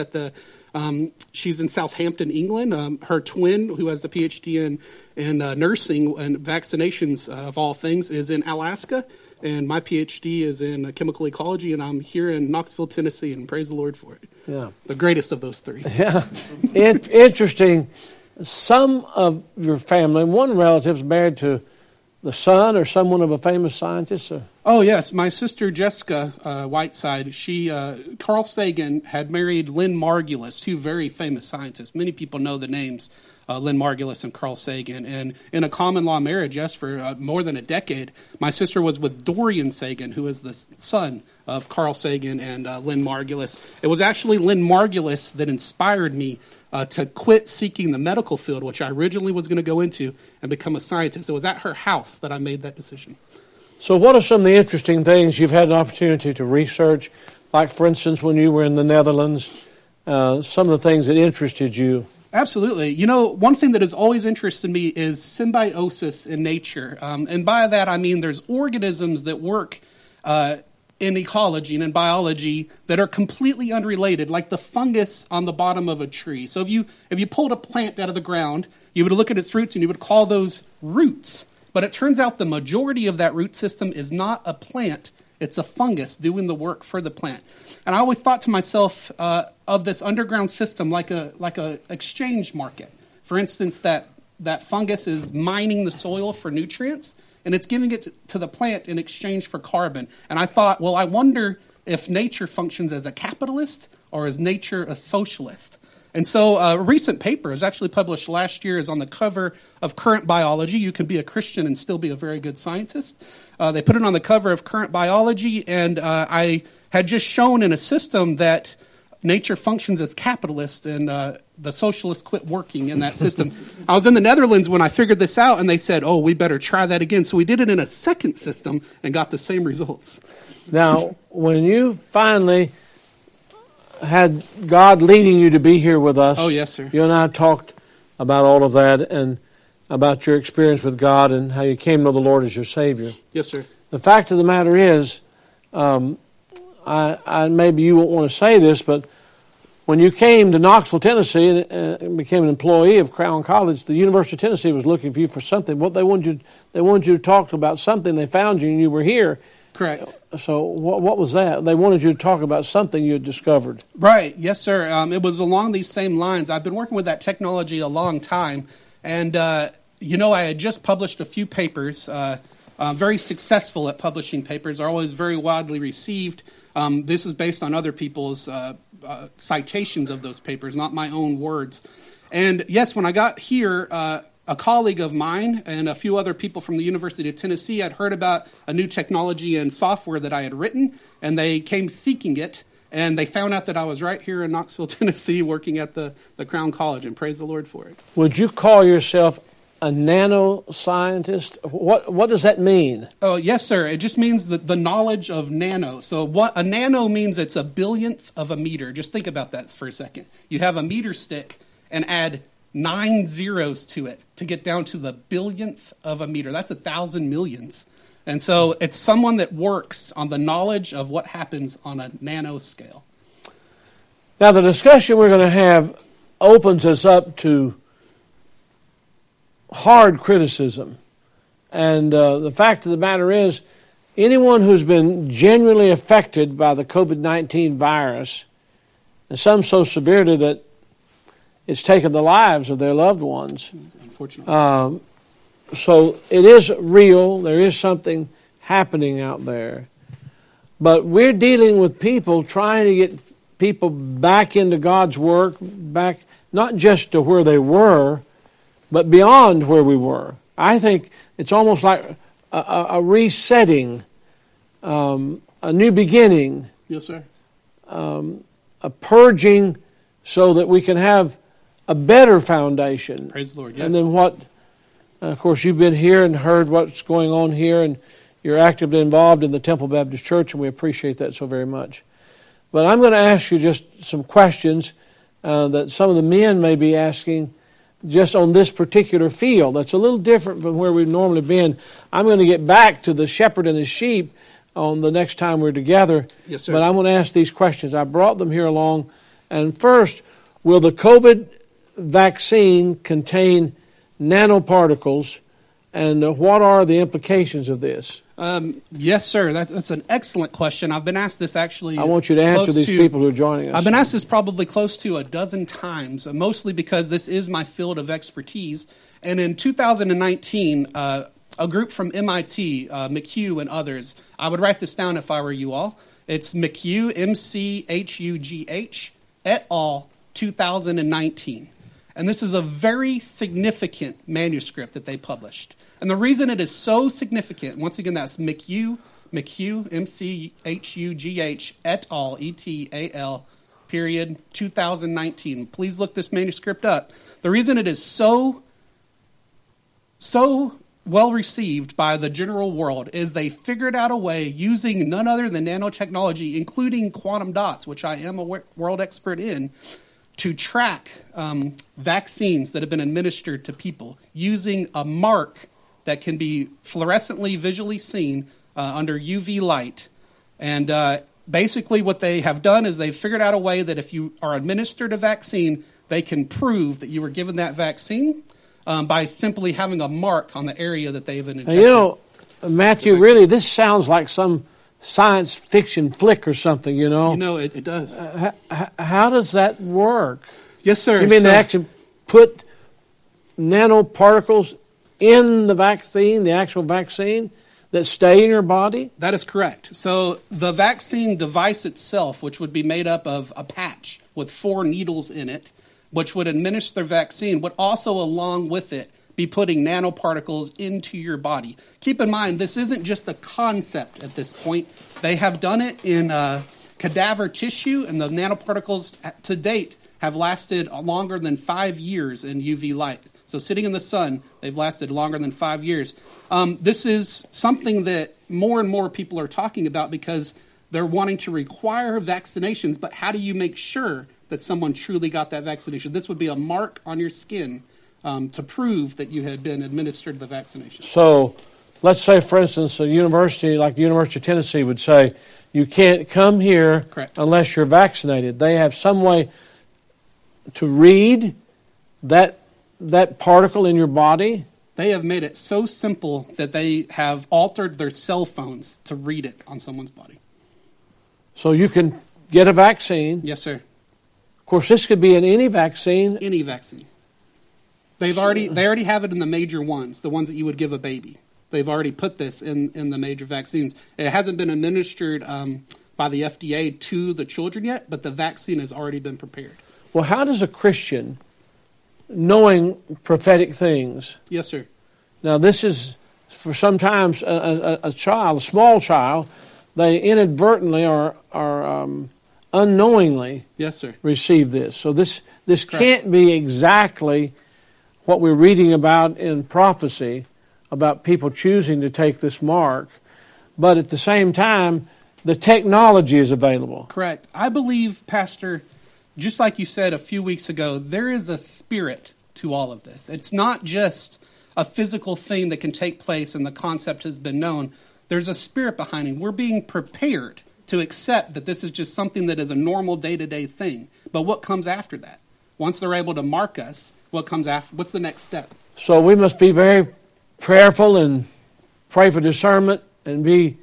S19: she's in Southampton, England. Her twin, who has the PhD in nursing and vaccinations of all things, is in Alaska. And my PhD is in chemical ecology, and I'm here in Knoxville, Tennessee, and praise the Lord for it.
S18: Yeah,
S19: the greatest of those 3.
S18: Yeah, interesting. Some of your family, one relative is married to the son or someone of a famous scientist. Or?
S19: Oh yes, my sister Jessica Whiteside. Carl Sagan had married Lynn Margulis, 2 very famous scientists. Many people know the names. Lynn Margulis and Carl Sagan. And in a common law marriage, yes, for more than a decade, my sister was with Dorian Sagan, who is the son of Carl Sagan and Lynn Margulis. It was actually Lynn Margulis that inspired me to quit seeking the medical field, which I originally was going to go into, and become a scientist. It was at her house that I made that decision.
S18: So what are some of the interesting things you've had an opportunity to research? Like, for instance, when you were in the Netherlands, some of the things that interested you?
S19: Absolutely. One thing that has always interested me is symbiosis in nature. And by that, I mean there's organisms that work in ecology and in biology that are completely unrelated, like the fungus on the bottom of a tree. So if you pulled a plant out of the ground, you would look at its roots and you would call those roots. But it turns out the majority of that root system is not a plant. It's a fungus doing the work for the plant. And I always thought to myself of this underground system like a exchange market. For instance, that fungus is mining the soil for nutrients, and it's giving it to the plant in exchange for carbon. And I thought, well, I wonder if nature functions as a capitalist or is nature a socialist? And so a recent paper is actually published last year, is on the cover of Current Biology. You can be a Christian and still be a very good scientist. They put it on the cover of Current Biology, and I had just shown in a system that nature functions as capitalist, and the socialists quit working in that system. I was in the Netherlands when I figured this out, and they said, oh, we better try that again. So we did it in a second system and got the same results.
S18: Now, when you finally had God leading you to be here with us,
S19: oh, yes, sir.
S18: You and I talked about all of that and about your experience with God and how you came to know the Lord as your Savior.
S19: Yes, sir.
S18: The fact of the matter is, I maybe you won't want to say this, but when you came to Knoxville, Tennessee, and became an employee of Crown College, the University of Tennessee was looking for you for something. What they wanted you to talk about something. They found you, and you were here.
S19: Correct.
S18: So what was that? They wanted you to talk about something you had discovered.
S19: Right. Yes, sir. It was along these same lines. I've been working with that technology a long time, and I had just published a few papers. Very successful at publishing papers. Are always very widely received. This is based on other people's citations of those papers, not my own words. And yes, when I got here, a colleague of mine and a few other people from the University of Tennessee had heard about a new technology and software that I had written, and they came seeking it, and they found out that I was right here in Knoxville, Tennessee, working at the Crown College, and praise the Lord for it.
S18: Would you call yourself a nanoscientist? What does that mean?
S19: Oh, yes, sir. It just means the knowledge of nano. So what a nano means, it's a billionth of a meter. Just think about that for a second. You have a meter stick and add 9 zeros to it to get down to the billionth of a meter. That's 1,000 millions. And so it's someone that works on the knowledge of what happens on a nano scale.
S18: Now, the discussion we're going to have opens us up to hard criticism. And the fact of the matter is, anyone who's been genuinely affected by the COVID-19 virus, and some so severely that it's taken the lives of their loved ones.
S19: Unfortunately.
S18: So it is real. There is something happening out there. But we're dealing with people trying to get people back into God's work, back not just to where they were, but beyond where we were. I think it's almost like a resetting, a new beginning.
S19: Yes, sir.
S18: A purging so that we can have a better foundation.
S19: Praise the Lord, yes.
S18: And then of course, you've been here and heard what's going on here, and you're actively involved in the Temple Baptist Church, and we appreciate that so very much. But I'm going to ask you just some questions that some of the men may be asking just on this particular field. That's a little different from where we've normally been. I'm going to get back to the shepherd and the sheep on the next time we're together.
S19: Yes, sir.
S18: But I'm going to ask these questions. I brought them here along. And first, will the COVID vaccine contain nanoparticles, and what are the implications of this?
S19: Yes, sir. That's an excellent question. I've been asked this actually.
S18: I want you to answer these people who are joining us.
S19: I've been asked this probably close to a dozen times, mostly because this is my field of expertise. And in 2019, a group from MIT, McHugh and others, I would write this down if I were you all. It's McHugh, M-C-H-U-G-H, et al., 2019. And this is a very significant manuscript that they published. And the reason it is so significant, once again, that's McHugh, M-C-H-U-G-H, et al., E-T-A-L, period, 2019. Please look this manuscript up. The reason it is so well received by the general world is they figured out a way using none other than nanotechnology, including quantum dots, which I am a world expert in, to track vaccines that have been administered to people using a mark that can be fluorescently visually seen under UV light. And basically what they have done is they've figured out a way that if you are administered a vaccine, they can prove that you were given that vaccine by simply having a mark on the area that they've been injected.
S18: You know, Matthew, really, this sounds like some science fiction flick or something, you know?
S19: You know, it does.
S18: How does that work?
S19: Yes, sir.
S18: You mean they actually put nanoparticles in the vaccine, the actual vaccine, that stay in your body?
S19: That is correct. So the vaccine device itself, which would be made up of a patch with 4 needles in it, which would administer the vaccine, would also, along with it, be putting nanoparticles into your body. Keep in mind, this isn't just a concept at this point. They have done it in cadaver tissue, and the nanoparticles to date have lasted longer than 5 years in UV light. So sitting in the sun, they've lasted longer than 5 years. This is something that more and more people are talking about because they're wanting to require vaccinations, but how do you make sure that someone truly got that vaccination? This would be a mark on your skin to prove that you had been administered the vaccination.
S18: So let's say, for instance, a university like the University of Tennessee would say, you can't come here unless you're vaccinated. They have some way to read that particle in your body?
S19: They have made it so simple that they have altered their cell phones to read it on someone's body.
S18: So you can get a vaccine.
S19: Yes, sir.
S18: Of course, this could be in any vaccine.
S19: Any vaccine. They already have it in the major ones, the ones that you would give a baby. They've already put this in the major vaccines. It hasn't been administered by the FDA to the children yet, but the vaccine has already been prepared.
S18: Well, how does a Christian, knowing prophetic things...
S19: Yes, sir.
S18: Now, this is, for sometimes, a child, a small child, they inadvertently or unknowingly
S19: yes, sir.
S18: Receive this. So this can't be exactly what we're reading about in prophecy, about people choosing to take this mark, but at the same time, the technology is available.
S19: Correct. I believe, Pastor, just like you said a few weeks ago, there is a spirit to all of this. It's not just a physical thing that can take place and the concept has been known. There's a spirit behind it. We're being prepared to accept that this is just something that is a normal day-to-day thing. But what comes after that? Once they're able to mark us, what comes after? What's the next step?
S18: So we must be very prayerful and pray for discernment and be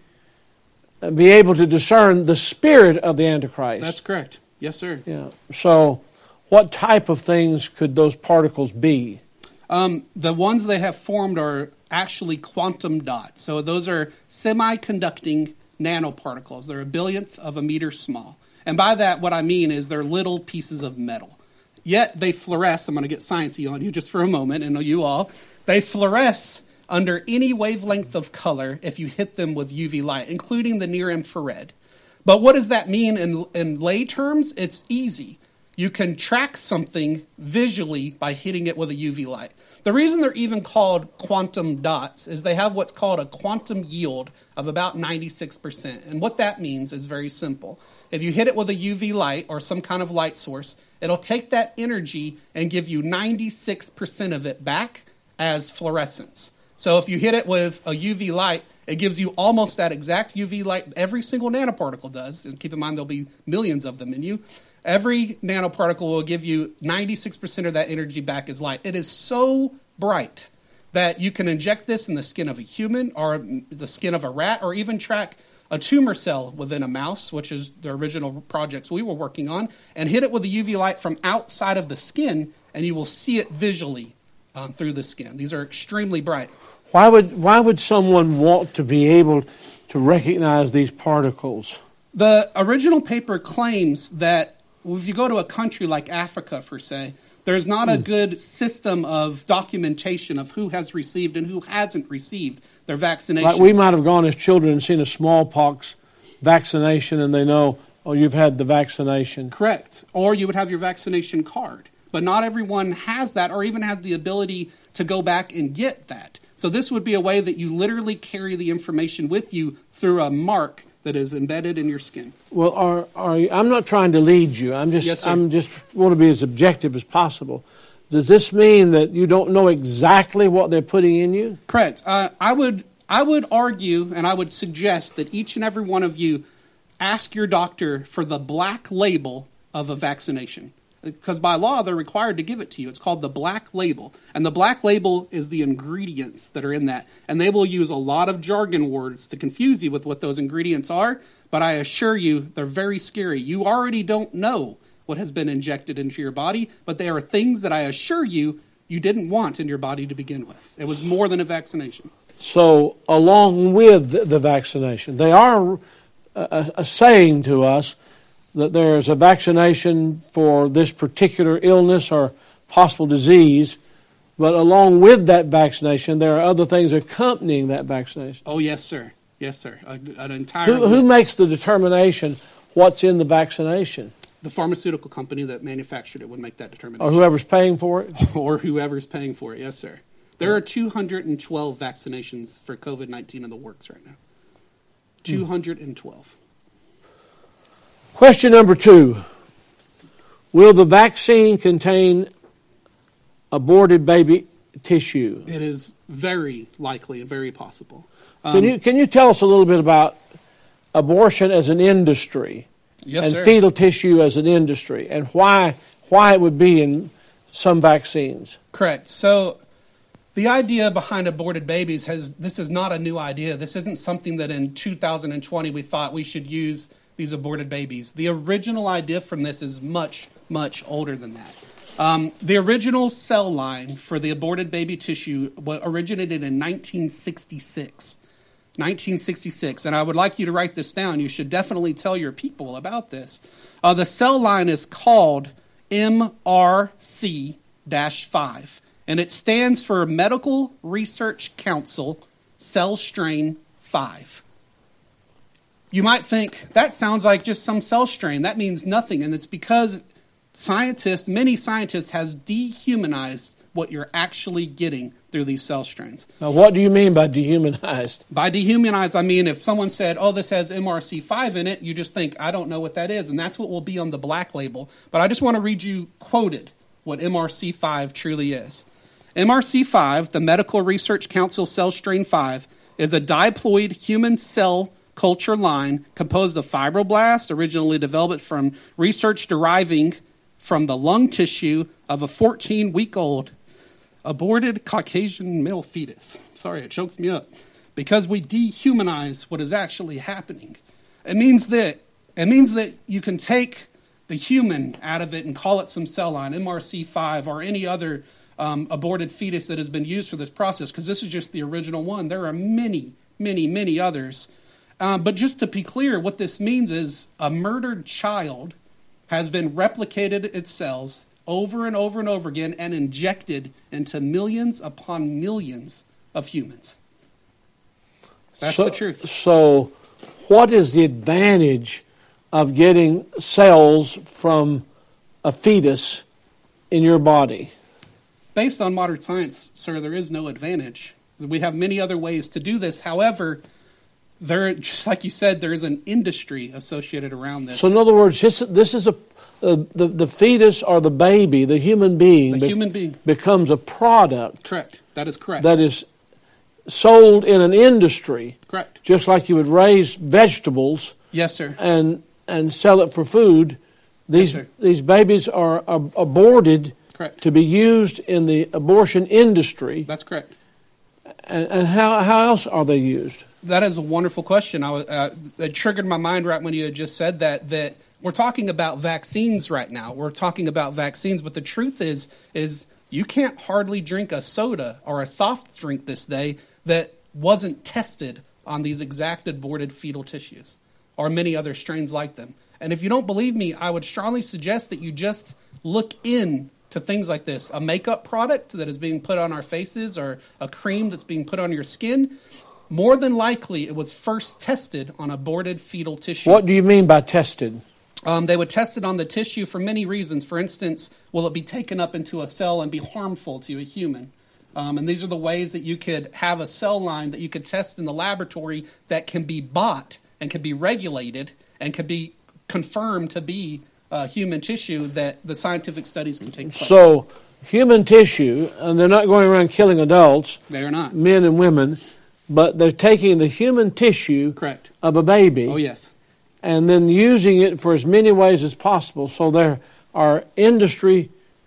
S18: able to discern the spirit of the Antichrist.
S19: That's correct. Yes, sir.
S18: Yeah. So what type of things could those particles be?
S19: The ones they have formed are actually quantum dots. So those are semi-conducting nanoparticles. They're a billionth of a meter small. And by that, what I mean is they're little pieces of metal. Yet they fluoresce. I'm going to get sciencey on you just for a moment, and you all. They fluoresce under any wavelength of color if you hit them with UV light, including the near infrared. But what does that mean in lay terms? It's easy. You can track something visually by hitting it with a UV light. The reason they're even called quantum dots is they have what's called a quantum yield of about 96%. And what that means is very simple. If you hit it with a UV light or some kind of light source, it'll take that energy and give you 96% of it back as fluorescence. So if you hit it with a UV light, it gives you almost that exact UV light every single nanoparticle does. And keep in mind, there'll be millions of them in you. Every nanoparticle will give you 96% of that energy back as light. It is so bright that you can inject this in the skin of a human or the skin of a rat or even track a tumor cell within a mouse, which is the original projects we were working on, and hit it with a UV light from outside of the skin, and you will see it visually through the skin. These are extremely bright.
S18: Why would someone want to be able to recognize these particles?
S19: The original paper claims that if you go to a country like Africa, for say, there's not a good system of documentation of who has received and who hasn't received their vaccinations.
S18: Like we might have gone as children and seen a smallpox vaccination and they know, oh, you've had the vaccination.
S19: Correct. Or you would have your vaccination card. But not everyone has that or even has the ability to go back and get that. So this would be a way that you literally carry the information with you through a mark that is embedded in your skin.
S18: Well, I'm not trying to lead you. I'm just want to be as objective as possible. Does this mean that you don't know exactly what they're putting in you?
S19: Correct. I would argue and I would suggest that each and every one of you ask your doctor for the black label of a vaccination. Because by law, they're required to give it to you. It's called the black label. And the black label is the ingredients that are in that. And they will use a lot of jargon words to confuse you with what those ingredients are. But I assure you, they're very scary. You already don't know what has been injected into your body, but they are things that I assure you, you didn't want in your body to begin with. It was more than a vaccination.
S18: So along with the vaccination, they are saying to us that there's a vaccination for this particular illness or possible disease, but along with that vaccination, there are other things accompanying that vaccination.
S19: Oh, yes, sir. Yes, sir. An entire
S18: Who makes the determination what's in the vaccination?
S19: The pharmaceutical company that manufactured it would make that determination.
S18: Or whoever's paying for it?
S19: Or whoever's paying for it, yes, sir. There are 212 vaccinations for COVID-19 in the works right now. 212.
S18: Question number 2. Will the vaccine contain aborted baby tissue?
S19: It is very likely and very possible.
S18: Can you tell us a little bit about abortion as an industry?
S19: Yes,
S18: and
S19: sir.
S18: fetal tissue as an industry, and why it would be in some vaccines?
S19: Correct. So the idea behind aborted babies this is not a new idea. This isn't something that in 2020 we thought we should use these aborted babies. The original idea from this is much, much older than that. The original cell line for the aborted baby tissue originated in 1966. 1966, and I would like you to write this down. You should definitely tell your people about this. The cell line is called MRC-5, and it stands for Medical Research Council Cell Strain 5. You might think, that sounds like just some cell strain. That means nothing, and it's because many scientists have dehumanized what you're actually getting through these cell strains.
S18: Now, what do you mean by dehumanized?
S19: By dehumanized, I mean if someone said, oh, this has MRC5 in it, you just think, I don't know what that is, and that's what will be on the black label. But I just want to read you quoted what MRC5 truly is. MRC5, the Medical Research Council Cell Strain 5, is a diploid human cell culture line composed of fibroblasts, originally developed from research deriving from the lung tissue of a 14-week-old aborted Caucasian male fetus. Sorry, it chokes me up. Because we dehumanize what is actually happening. It means that you can take the human out of it and call it some cell line, MRC5, or any other aborted fetus that has been used for this process, because this is just the original one. There are many, many, many others. But just to be clear, what this means is a murdered child has been replicated its cells over and over and over again and injected into millions upon millions of humans. That's the truth.
S18: So what is the advantage of getting cells from a fetus in your body?
S19: Based on modern science, sir, there is no advantage. We have many other ways to do this. However, just like you said, there is an industry associated around this.
S18: So in other words, this is the fetus or the baby, the human being, becomes a product.
S19: Correct. That is correct.
S18: That is sold in an industry.
S19: Correct.
S18: Just like you would raise vegetables.
S19: Yes, sir.
S18: And sell it for food. These babies are aborted.
S19: Correct.
S18: To be used in the abortion industry.
S19: That's correct.
S18: And how else are they used?
S19: That is a wonderful question. It triggered my mind right when you had just said that we're talking about vaccines right now. We're talking about vaccines, but the truth is you can't hardly drink a soda or a soft drink this day that wasn't tested on these exact aborted fetal tissues or many other strains like them. And if you don't believe me, I would strongly suggest that you just look in to things like this. A makeup product that is being put on our faces or a cream that's being put on your skin, more than likely it was first tested on aborted fetal tissue.
S18: What do you mean by tested?
S19: They would test it on the tissue for many reasons. For instance, will it be taken up into a cell and be harmful to a human? And these are the ways that you could have a cell line that you could test in the laboratory that can be bought and can be regulated and can be confirmed to be human tissue that the scientific studies can take place.
S18: So human tissue, and they're not going around killing adults.
S19: They are not.
S18: Men and women, but they're taking the human tissue
S19: Correct.
S18: of a baby.
S19: Oh, yes.
S18: And then using it for as many ways as possible. So there are industries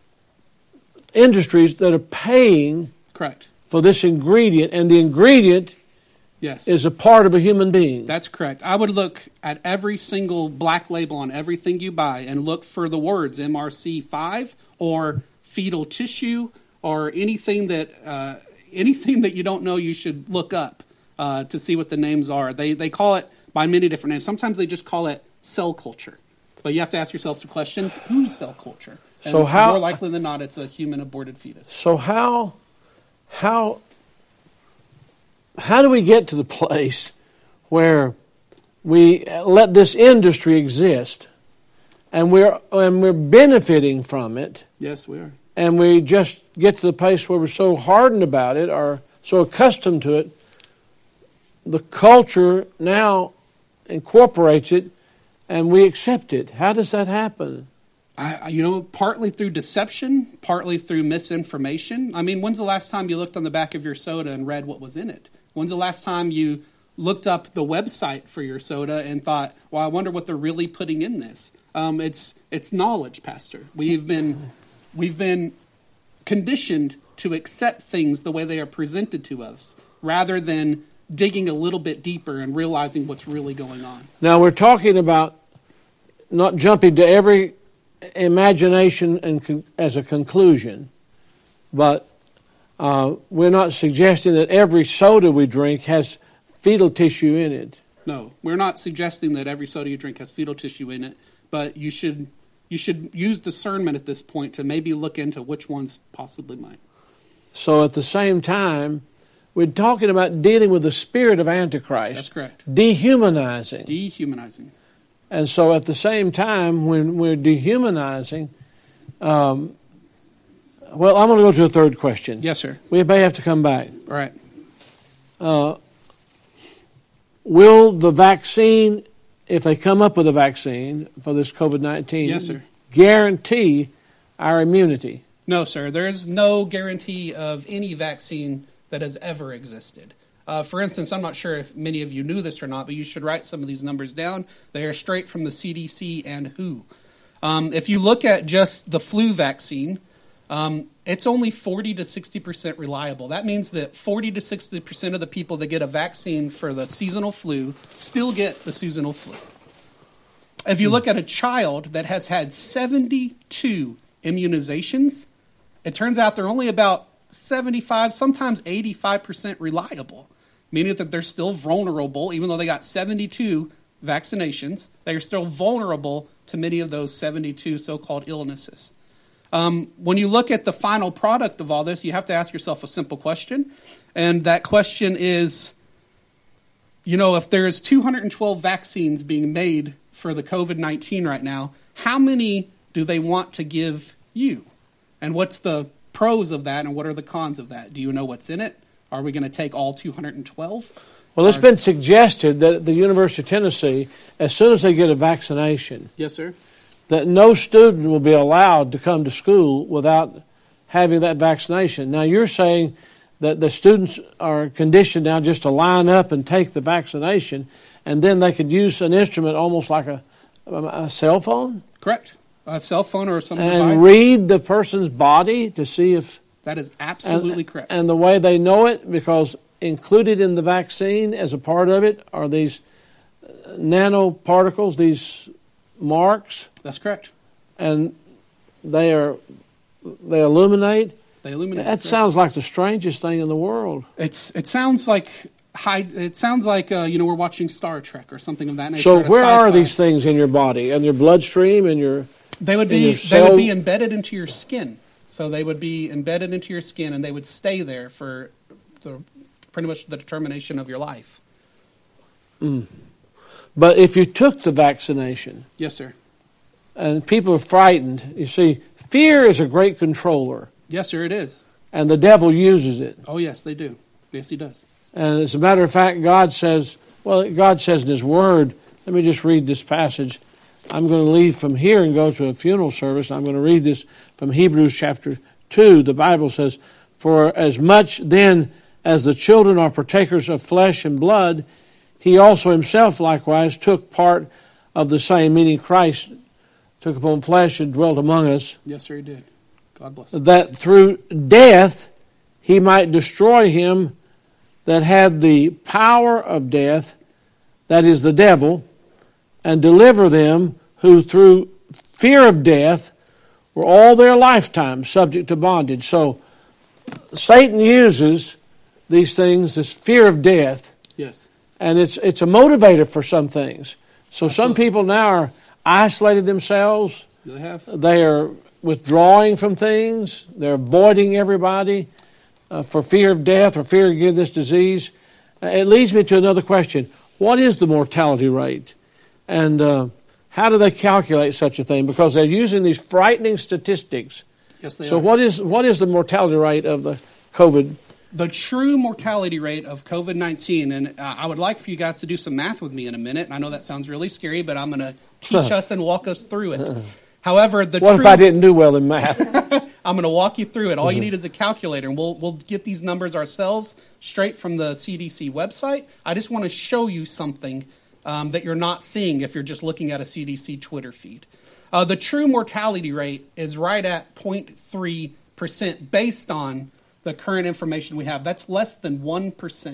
S18: that are paying
S19: Correct.
S18: for this ingredient, and the ingredient
S19: yes.
S18: is a part of a human being.
S19: That's correct. I would look at every single black label on everything you buy and look for the words MRC5 or fetal tissue or anything that you don't know you should look up to see what the names are. They call it by many different names. Sometimes they just call it cell culture. But you have to ask yourself the question, whose cell culture? And
S18: so how,
S19: more likely than not, it's a human aborted fetus.
S18: So how do we get to the place where we let this industry exist, and we're benefiting from it.
S19: Yes, we are.
S18: And we just get to the place where we're so hardened about it or so accustomed to it, the culture now incorporates it and we accept it. How does that happen?
S19: Partly through deception, partly through misinformation. I mean, when's the last time you looked on the back of your soda and read what was in it? When's the last time you looked up the website for your soda and thought, well, I wonder what they're really putting in this? It's knowledge, Pastor. We've been conditioned to accept things the way they are presented to us, rather than digging a little bit deeper and realizing what's really going on.
S18: Now, we're talking about not jumping to every imagination and as a conclusion, but we're not suggesting that every soda we drink has fetal tissue in it.
S19: No, we're not suggesting that every soda you drink has fetal tissue in it, but you should use discernment at this point to maybe look into which ones possibly might.
S18: So at the same time, we're talking about dealing with the spirit of Antichrist.
S19: That's correct.
S18: Dehumanizing.
S19: Dehumanizing.
S18: And so at the same time, when we're dehumanizing, well, I'm going to go to a third question.
S19: Yes, sir.
S18: We may have to come back.
S19: All right.
S18: Will the vaccine, if they come up with a vaccine for this COVID-19,
S19: yes, sir,
S18: guarantee our immunity?
S19: No, sir. There is no guarantee of any vaccine that has ever existed. For instance, I'm not sure if many of you knew this or not, but you should write some of these numbers down. They are straight from the CDC and WHO. If you look at just the flu vaccine, it's only 40 to 60% reliable. That means that 40 to 60% of the people that get a vaccine for the seasonal flu still get the seasonal flu. If you look at a child that has had 72 immunizations, it turns out they're only about 75, sometimes 85% reliable, meaning that they're still vulnerable. Even though they got 72 vaccinations, they are still vulnerable to many of those 72 so-called illnesses. When you look at the final product of all this, you have to ask yourself a simple question, and that question is, if there's 212 vaccines being made for the COVID-19 right now, how many do they want to give you? And what's the pros of that, and what are the cons of that? Do you know what's in it? Are we going to take all 212?
S18: Well, it's been suggested that at the University of Tennessee, as soon as they get a vaccination,
S19: yes, sir,
S18: that no student will be allowed to come to school without having that vaccination. Now, you're saying that the students are conditioned now just to line up and take the vaccination, and then they could use an instrument almost like a cell phone?
S19: Correct. A cell phone or some
S18: and
S19: device.
S18: Read the person's body to see if...
S19: That is absolutely correct.
S18: And the way they know it, because included in the vaccine as a part of it are these nanoparticles, these marks.
S19: That's correct.
S18: And they illuminate.
S19: They illuminate.
S18: That sounds like the strangest thing in the world.
S19: It sounds like we're watching Star Trek or something of that nature.
S18: So where are these things in your body? In your bloodstream? In your
S19: They would be embedded into your skin. So they would be embedded into your skin, and they would stay there for pretty much the determination of your life.
S18: Mm. But if you took the vaccination...
S19: Yes, sir.
S18: And people are frightened. You see, fear is a great controller.
S19: Yes, sir, it is.
S18: And the devil uses it.
S19: Oh, yes, they do. Yes, he does.
S18: And as a matter of fact, God says in His Word, let me just read this passage. I'm going to leave from here and go to a funeral service. I'm going to read this from Hebrews chapter 2. The Bible says, "For as much then as the children are partakers of flesh and blood, He also Himself likewise took part of the same," meaning Christ took upon flesh and dwelt among us.
S19: Yes, sir, He did. God bless him.
S18: "That through death He might destroy him that had the power of death, that is the devil, and deliver them who through fear of death were all their lifetime subject to bondage." So Satan uses these things, this fear of death,
S19: yes,
S18: and it's a motivator for some things. So
S19: Absolutely.
S18: Some people now are isolated themselves.
S19: They have.
S18: They are withdrawing from things. They're avoiding everybody for fear of death or fear of getting this disease. It leads me to another question. what is the mortality rate? And how do they calculate such a thing? Because they're using these frightening statistics.
S19: Yes, they
S18: so
S19: are.
S18: what is the mortality rate of the COVID?
S19: The true mortality rate of COVID-19, and I would like for you guys to do some math with me in a minute. And I know that sounds really scary, but I'm going to teach us and walk us through it. However,
S18: what if I didn't do well in math?
S19: I'm going to walk you through it. All you need is a calculator, and we'll get these numbers ourselves straight from the CDC website. I just want to show you something that you're not seeing if you're just looking at a CDC Twitter feed. The true mortality rate is right at 0.3% based on the current information we have. That's less than 1%.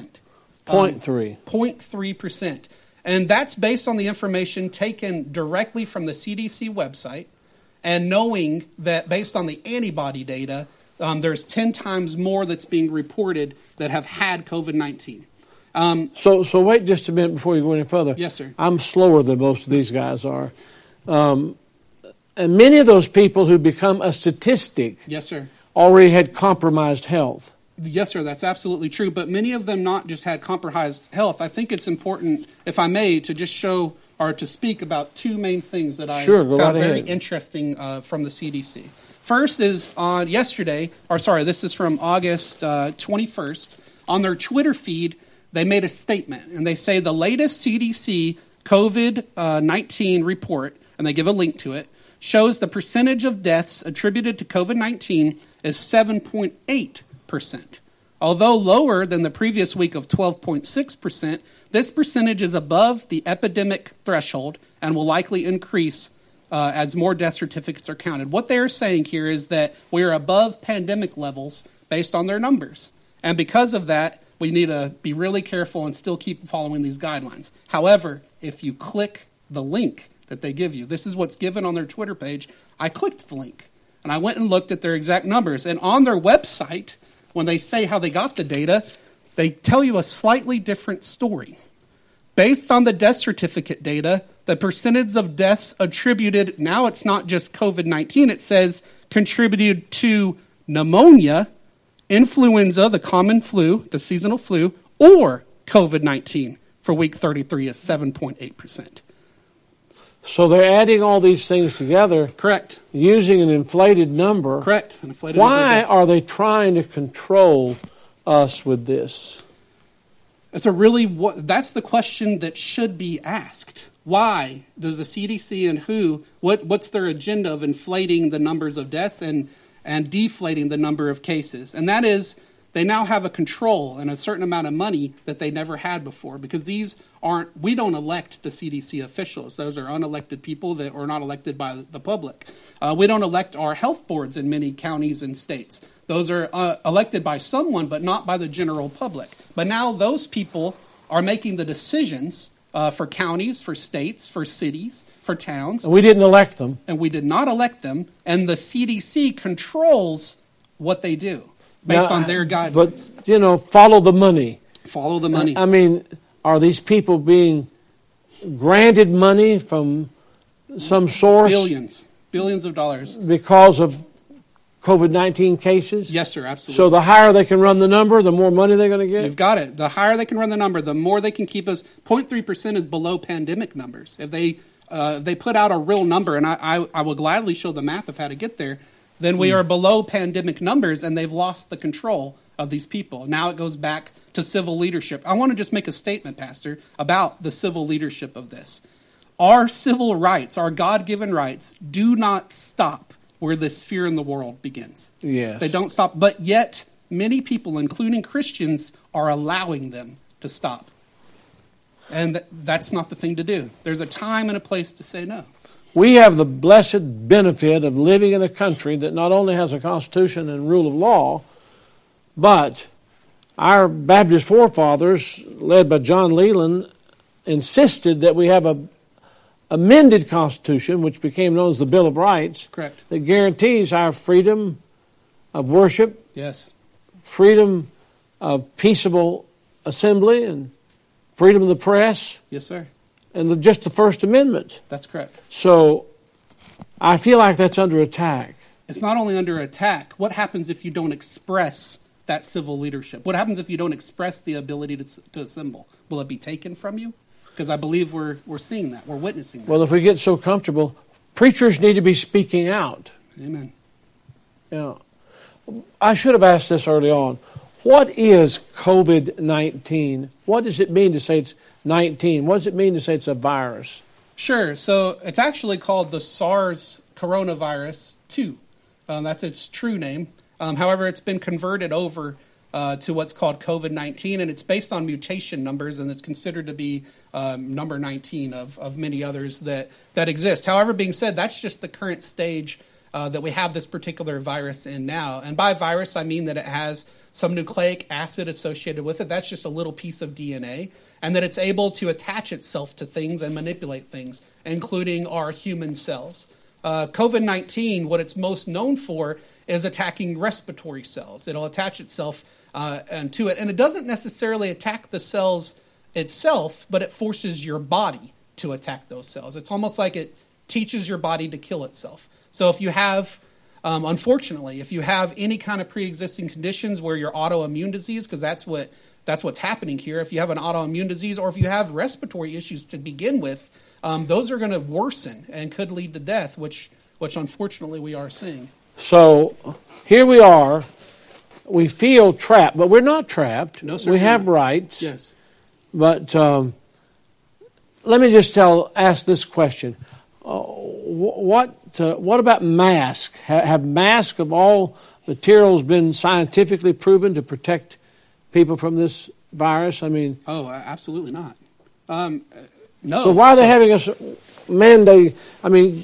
S18: 0.3.
S19: 0.3%. And that's based on the information taken directly from the CDC website, and knowing that based on the antibody data, there's 10 times more that's being reported that have had COVID-19.
S18: So wait just a minute before you go any further.
S19: Yes, sir.
S18: I'm slower than most of these guys are. And many of those people who become a statistic
S19: Yes, sir.
S18: already had compromised health.
S19: Yes, sir, that's absolutely true. But many of them not just had compromised health. I think it's important, if I may, to just show or to speak about two main things that I
S18: Sure, go
S19: found
S18: right
S19: very
S18: ahead.
S19: interesting from the CDC. First is on this is from August 21st. On their Twitter feed, they made a statement, and they say the latest CDC COVID-19 report, and they give a link to it, shows the percentage of deaths attributed to COVID-19 is 7.8%. Although lower than the previous week of 12.6%, this percentage is above the epidemic threshold and will likely increase as more death certificates are counted. What they're saying here is that we are above pandemic levels based on their numbers. And because of that, we need to be really careful and still keep following these guidelines. However, if you click the link that they give you, this is what's given on their Twitter page. I clicked the link, and I went and looked at their exact numbers. And on their website, when they say how they got the data, they tell you a slightly different story. Based on the death certificate data, the percentage of deaths attributed, now it's not just COVID-19, it says contributed to pneumonia, influenza, the common flu, the seasonal flu, or COVID-19 for week 33 is 7.8%.
S18: So they're adding all these things together.
S19: Correct.
S18: Using an inflated number.
S19: Correct. An inflated
S18: Why
S19: number.
S18: are they trying to control us with this?
S19: That's the question that should be asked. Why does the CDC and what's their agenda of inflating the numbers of deaths and deflating the number of cases? And that is, they now have a control and a certain amount of money that they never had before, because we don't elect the CDC officials. Those are unelected people that are not elected by the public. We don't elect our health boards in many counties and states. Those are elected by someone, but not by the general public. But now those people are making the decisions for counties, for states, for cities, for towns.
S18: And we didn't elect them.
S19: And we did not elect them. And the CDC controls what they do based on their guidelines.
S18: But, follow the money.
S19: Follow the money.
S18: I mean, are these people being granted money from some source?
S19: Billions of dollars.
S18: Because of COVID-19 cases?
S19: Yes, sir, absolutely.
S18: So the higher they can run the number, the more money they're going to get?
S19: You've got it. The higher they can run the number, the more they can keep us. 0.3% is below pandemic numbers. If they put out a real number, and I will gladly show the math of how to get there, then we are below pandemic numbers, and they've lost the control of these people. Now it goes back to civil leadership. I want to just make a statement, Pastor, about the civil leadership of this. Our civil rights, our God-given rights, do not stop where this fear in the world begins.
S18: Yes.
S19: They don't stop, but yet many people, including Christians, are allowing them to stop. And that's not the thing to do. There's a time and a place to say no.
S18: We have the blessed benefit of living in a country that not only has a constitution and rule of law, but our Baptist forefathers, led by John Leland, insisted that we have a amended Constitution, which became known as the Bill of Rights,
S19: correct,
S18: that guarantees our freedom of worship,
S19: yes,
S18: freedom of peaceable assembly, and freedom of the press.
S19: Yes, sir.
S18: And just the First Amendment.
S19: That's correct.
S18: So I feel like that's under attack.
S19: It's not only under attack. What happens if you don't express that civil leadership? What happens if you don't express the ability to assemble? Will it be taken from you? because I believe we're seeing that. We're witnessing that.
S18: Well, if we get so comfortable, preachers need to be speaking out.
S19: Amen.
S18: I should have asked this early on. What is COVID-19? What does it mean to say it's 19? What does it mean to say it's a virus?
S19: Sure. So it's actually called the SARS coronavirus 2. That's its true name. However, it's been converted over to what's called COVID-19, and it's based on mutation numbers, and it's considered to be number 19 of many others that exist. However, being said, that's just the current stage that we have this particular virus in now. And by virus, I mean that it has some nucleic acid associated with it. That's just a little piece of DNA. And that it's able to attach itself to things and manipulate things, including our human cells. COVID-19, what it's most known for is attacking respiratory cells. It'll attach itself to it. And it doesn't necessarily attack the cells itself, but it forces your body to attack those cells. It's almost like it teaches your body to kill itself. So if you have, unfortunately, if you have any kind of pre-existing conditions where you're autoimmune disease, because that's what's happening here, if you have an autoimmune disease or if you have respiratory issues to begin with, those are going to worsen and could lead to death, which unfortunately we are seeing.
S18: So here we are. We feel trapped, but we're not trapped.
S19: No, sir.
S18: We have rights.
S19: Yes.
S18: But let me just ask this question. What about masks? Have masks of all materials been scientifically proven to protect people from this virus? I mean,
S19: absolutely not. No.
S18: So why are they having us mandate? I mean,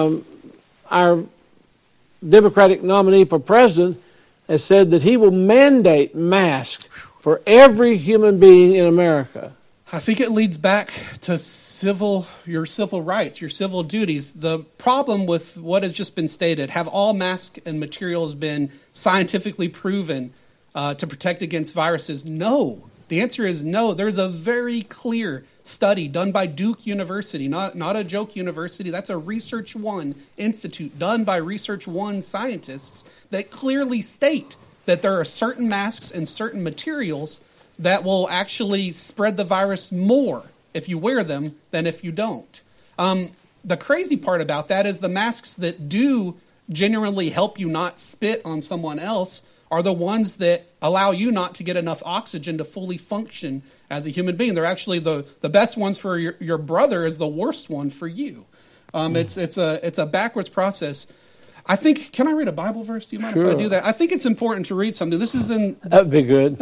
S18: our Democratic nominee for president has said that he will mandate masks for every human being in America.
S19: I think it leads back to your civil rights, your civil duties. The problem with what has just been stated, have all masks and materials been scientifically proven to protect against viruses? No. The answer is no. There's a very clear study done by Duke University, not a joke university. That's a Research One institute done by Research One scientists that clearly state that there are certain masks and certain materials that will actually spread the virus more if you wear them than if you don't. The crazy part about that is the masks that do genuinely help you not spit on someone else are the ones that allow you not to get enough oxygen to fully function as a human being. They're actually the best ones for your brother is the worst one for you. It's a backwards process. I think, can I read a Bible verse? Do you mind if I do that? I think it's important to read something. This is in...
S18: That'd be good.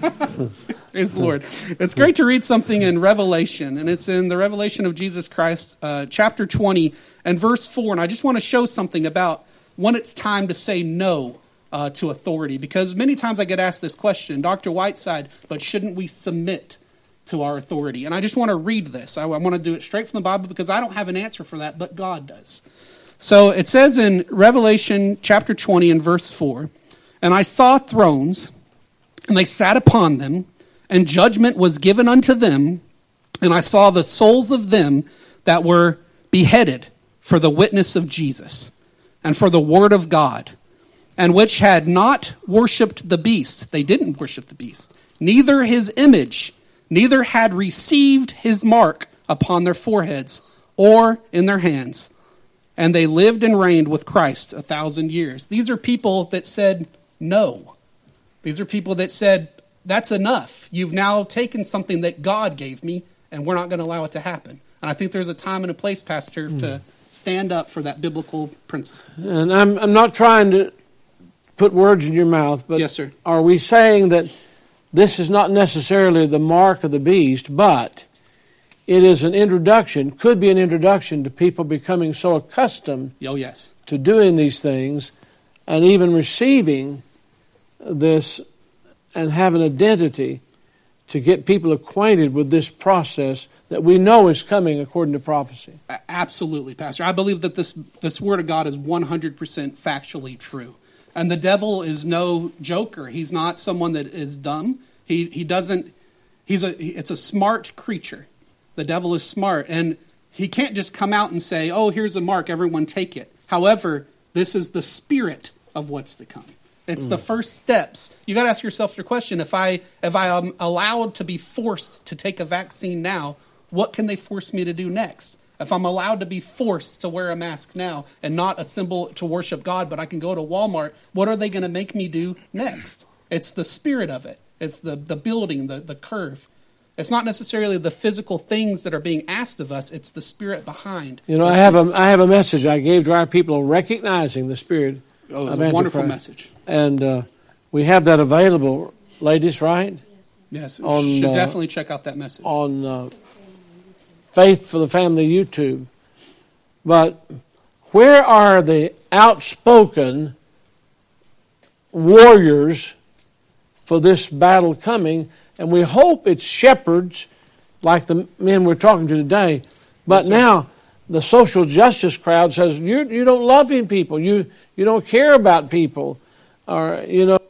S19: Praise the Lord. It's great to read something in Revelation, and it's in the Revelation of Jesus Christ, chapter 20 and verse 4. And I just want to show something about when it's time to say no to authority. Because many times I get asked this question, Dr. Whiteside, but shouldn't we submit to our authority? And I just want to read this. I want to do it straight from the Bible because I don't have an answer for that, but God does. So it says in Revelation chapter 20 and verse 4, "And I saw thrones, and they sat upon them, and judgment was given unto them, and I saw the souls of them that were beheaded for the witness of Jesus, and for the word of God, and which had not worshipped the beast," they didn't worship the beast, "neither his image, neither had received his mark upon their foreheads or in their hands. And they lived and reigned with Christ 1,000 years. These are people that said no. These are people that said, that's enough. You've now taken something that God gave me, and we're not going to allow it to happen. And I think there's a time and a place, Pastor, to stand up for that biblical principle.
S18: And I'm not trying to put words in your mouth, but
S19: yes, sir.
S18: Are we saying that this is not necessarily the mark of the beast, but it is an introduction, could be an introduction to people becoming so accustomed to doing these things and even receiving this and have an identity to get people acquainted with this process that we know is coming according to prophecy?
S19: Absolutely, Pastor. I believe that this Word of God is 100% factually true. And the devil is no joker. He's not someone that is dumb. It's a smart creature. The devil is smart, and he can't just come out and say, oh, here's a mark, everyone take it. However, this is the spirit of what's to come. It's the first steps. You got to ask yourself the question, if I am allowed to be forced to take a vaccine now, what can they force me to do next? If I'm allowed to be forced to wear a mask now and not a symbol to worship God, but I can go to Walmart, what are they going to make me do next? It's the spirit of it. It's the building, the curve. It's not necessarily the physical things that are being asked of us. It's the spirit behind.
S18: You know, I have a message I gave to our people on recognizing the spirit.
S19: Oh, it's a wonderful message.
S18: And we have that available, ladies, right?
S19: Yes, you should definitely check out that message.
S18: On Faith for the Family YouTube. But where are the outspoken warriors for this battle coming? And we hope it's shepherds like the men we're talking to today. But yes, now the social justice crowd says, you don't love people. You don't care about people. Or, you know.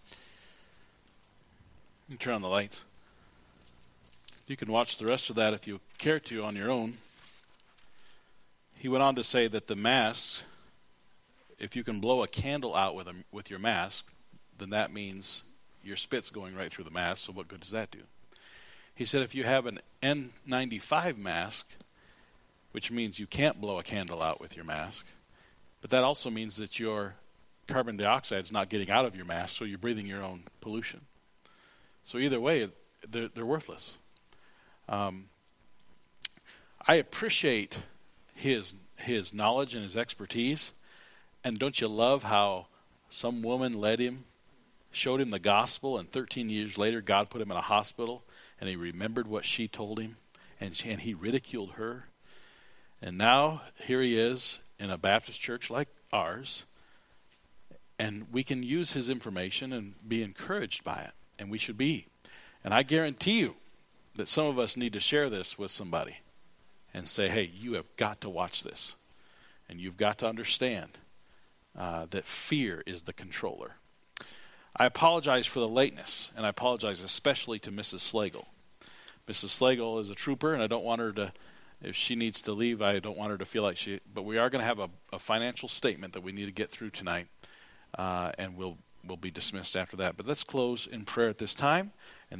S1: You can turn on the lights. You can watch the rest of that if you care to on your own. He went on to say that the masks, if you can blow a candle out with your mask, then that means your spit's going right through the mask, so what good does that do? He said if you have an N95 mask, which means you can't blow a candle out with your mask, but that also means that your carbon dioxide is not getting out of your mask, so you're breathing your own pollution. So either way, they're worthless. I appreciate his knowledge and his expertise, and don't you love how some woman showed him the gospel, and 13 years later God put him in a hospital, and he remembered what she told him, and he ridiculed her. And now here he is in a Baptist church like ours, and we can use his information and be encouraged by it, and we should be. And I guarantee you that some of us need to share this with somebody and say, hey, you have got to watch this, and you've got to understand that fear is the controller. I apologize for the lateness, and I apologize especially to Mrs. Slagle. Mrs. Slagle is a trooper, and I don't want her to, if she needs to leave, I don't want her to feel like but we are going to have a financial statement that we need to get through tonight, and we'll be dismissed after that. But let's close in prayer at this time.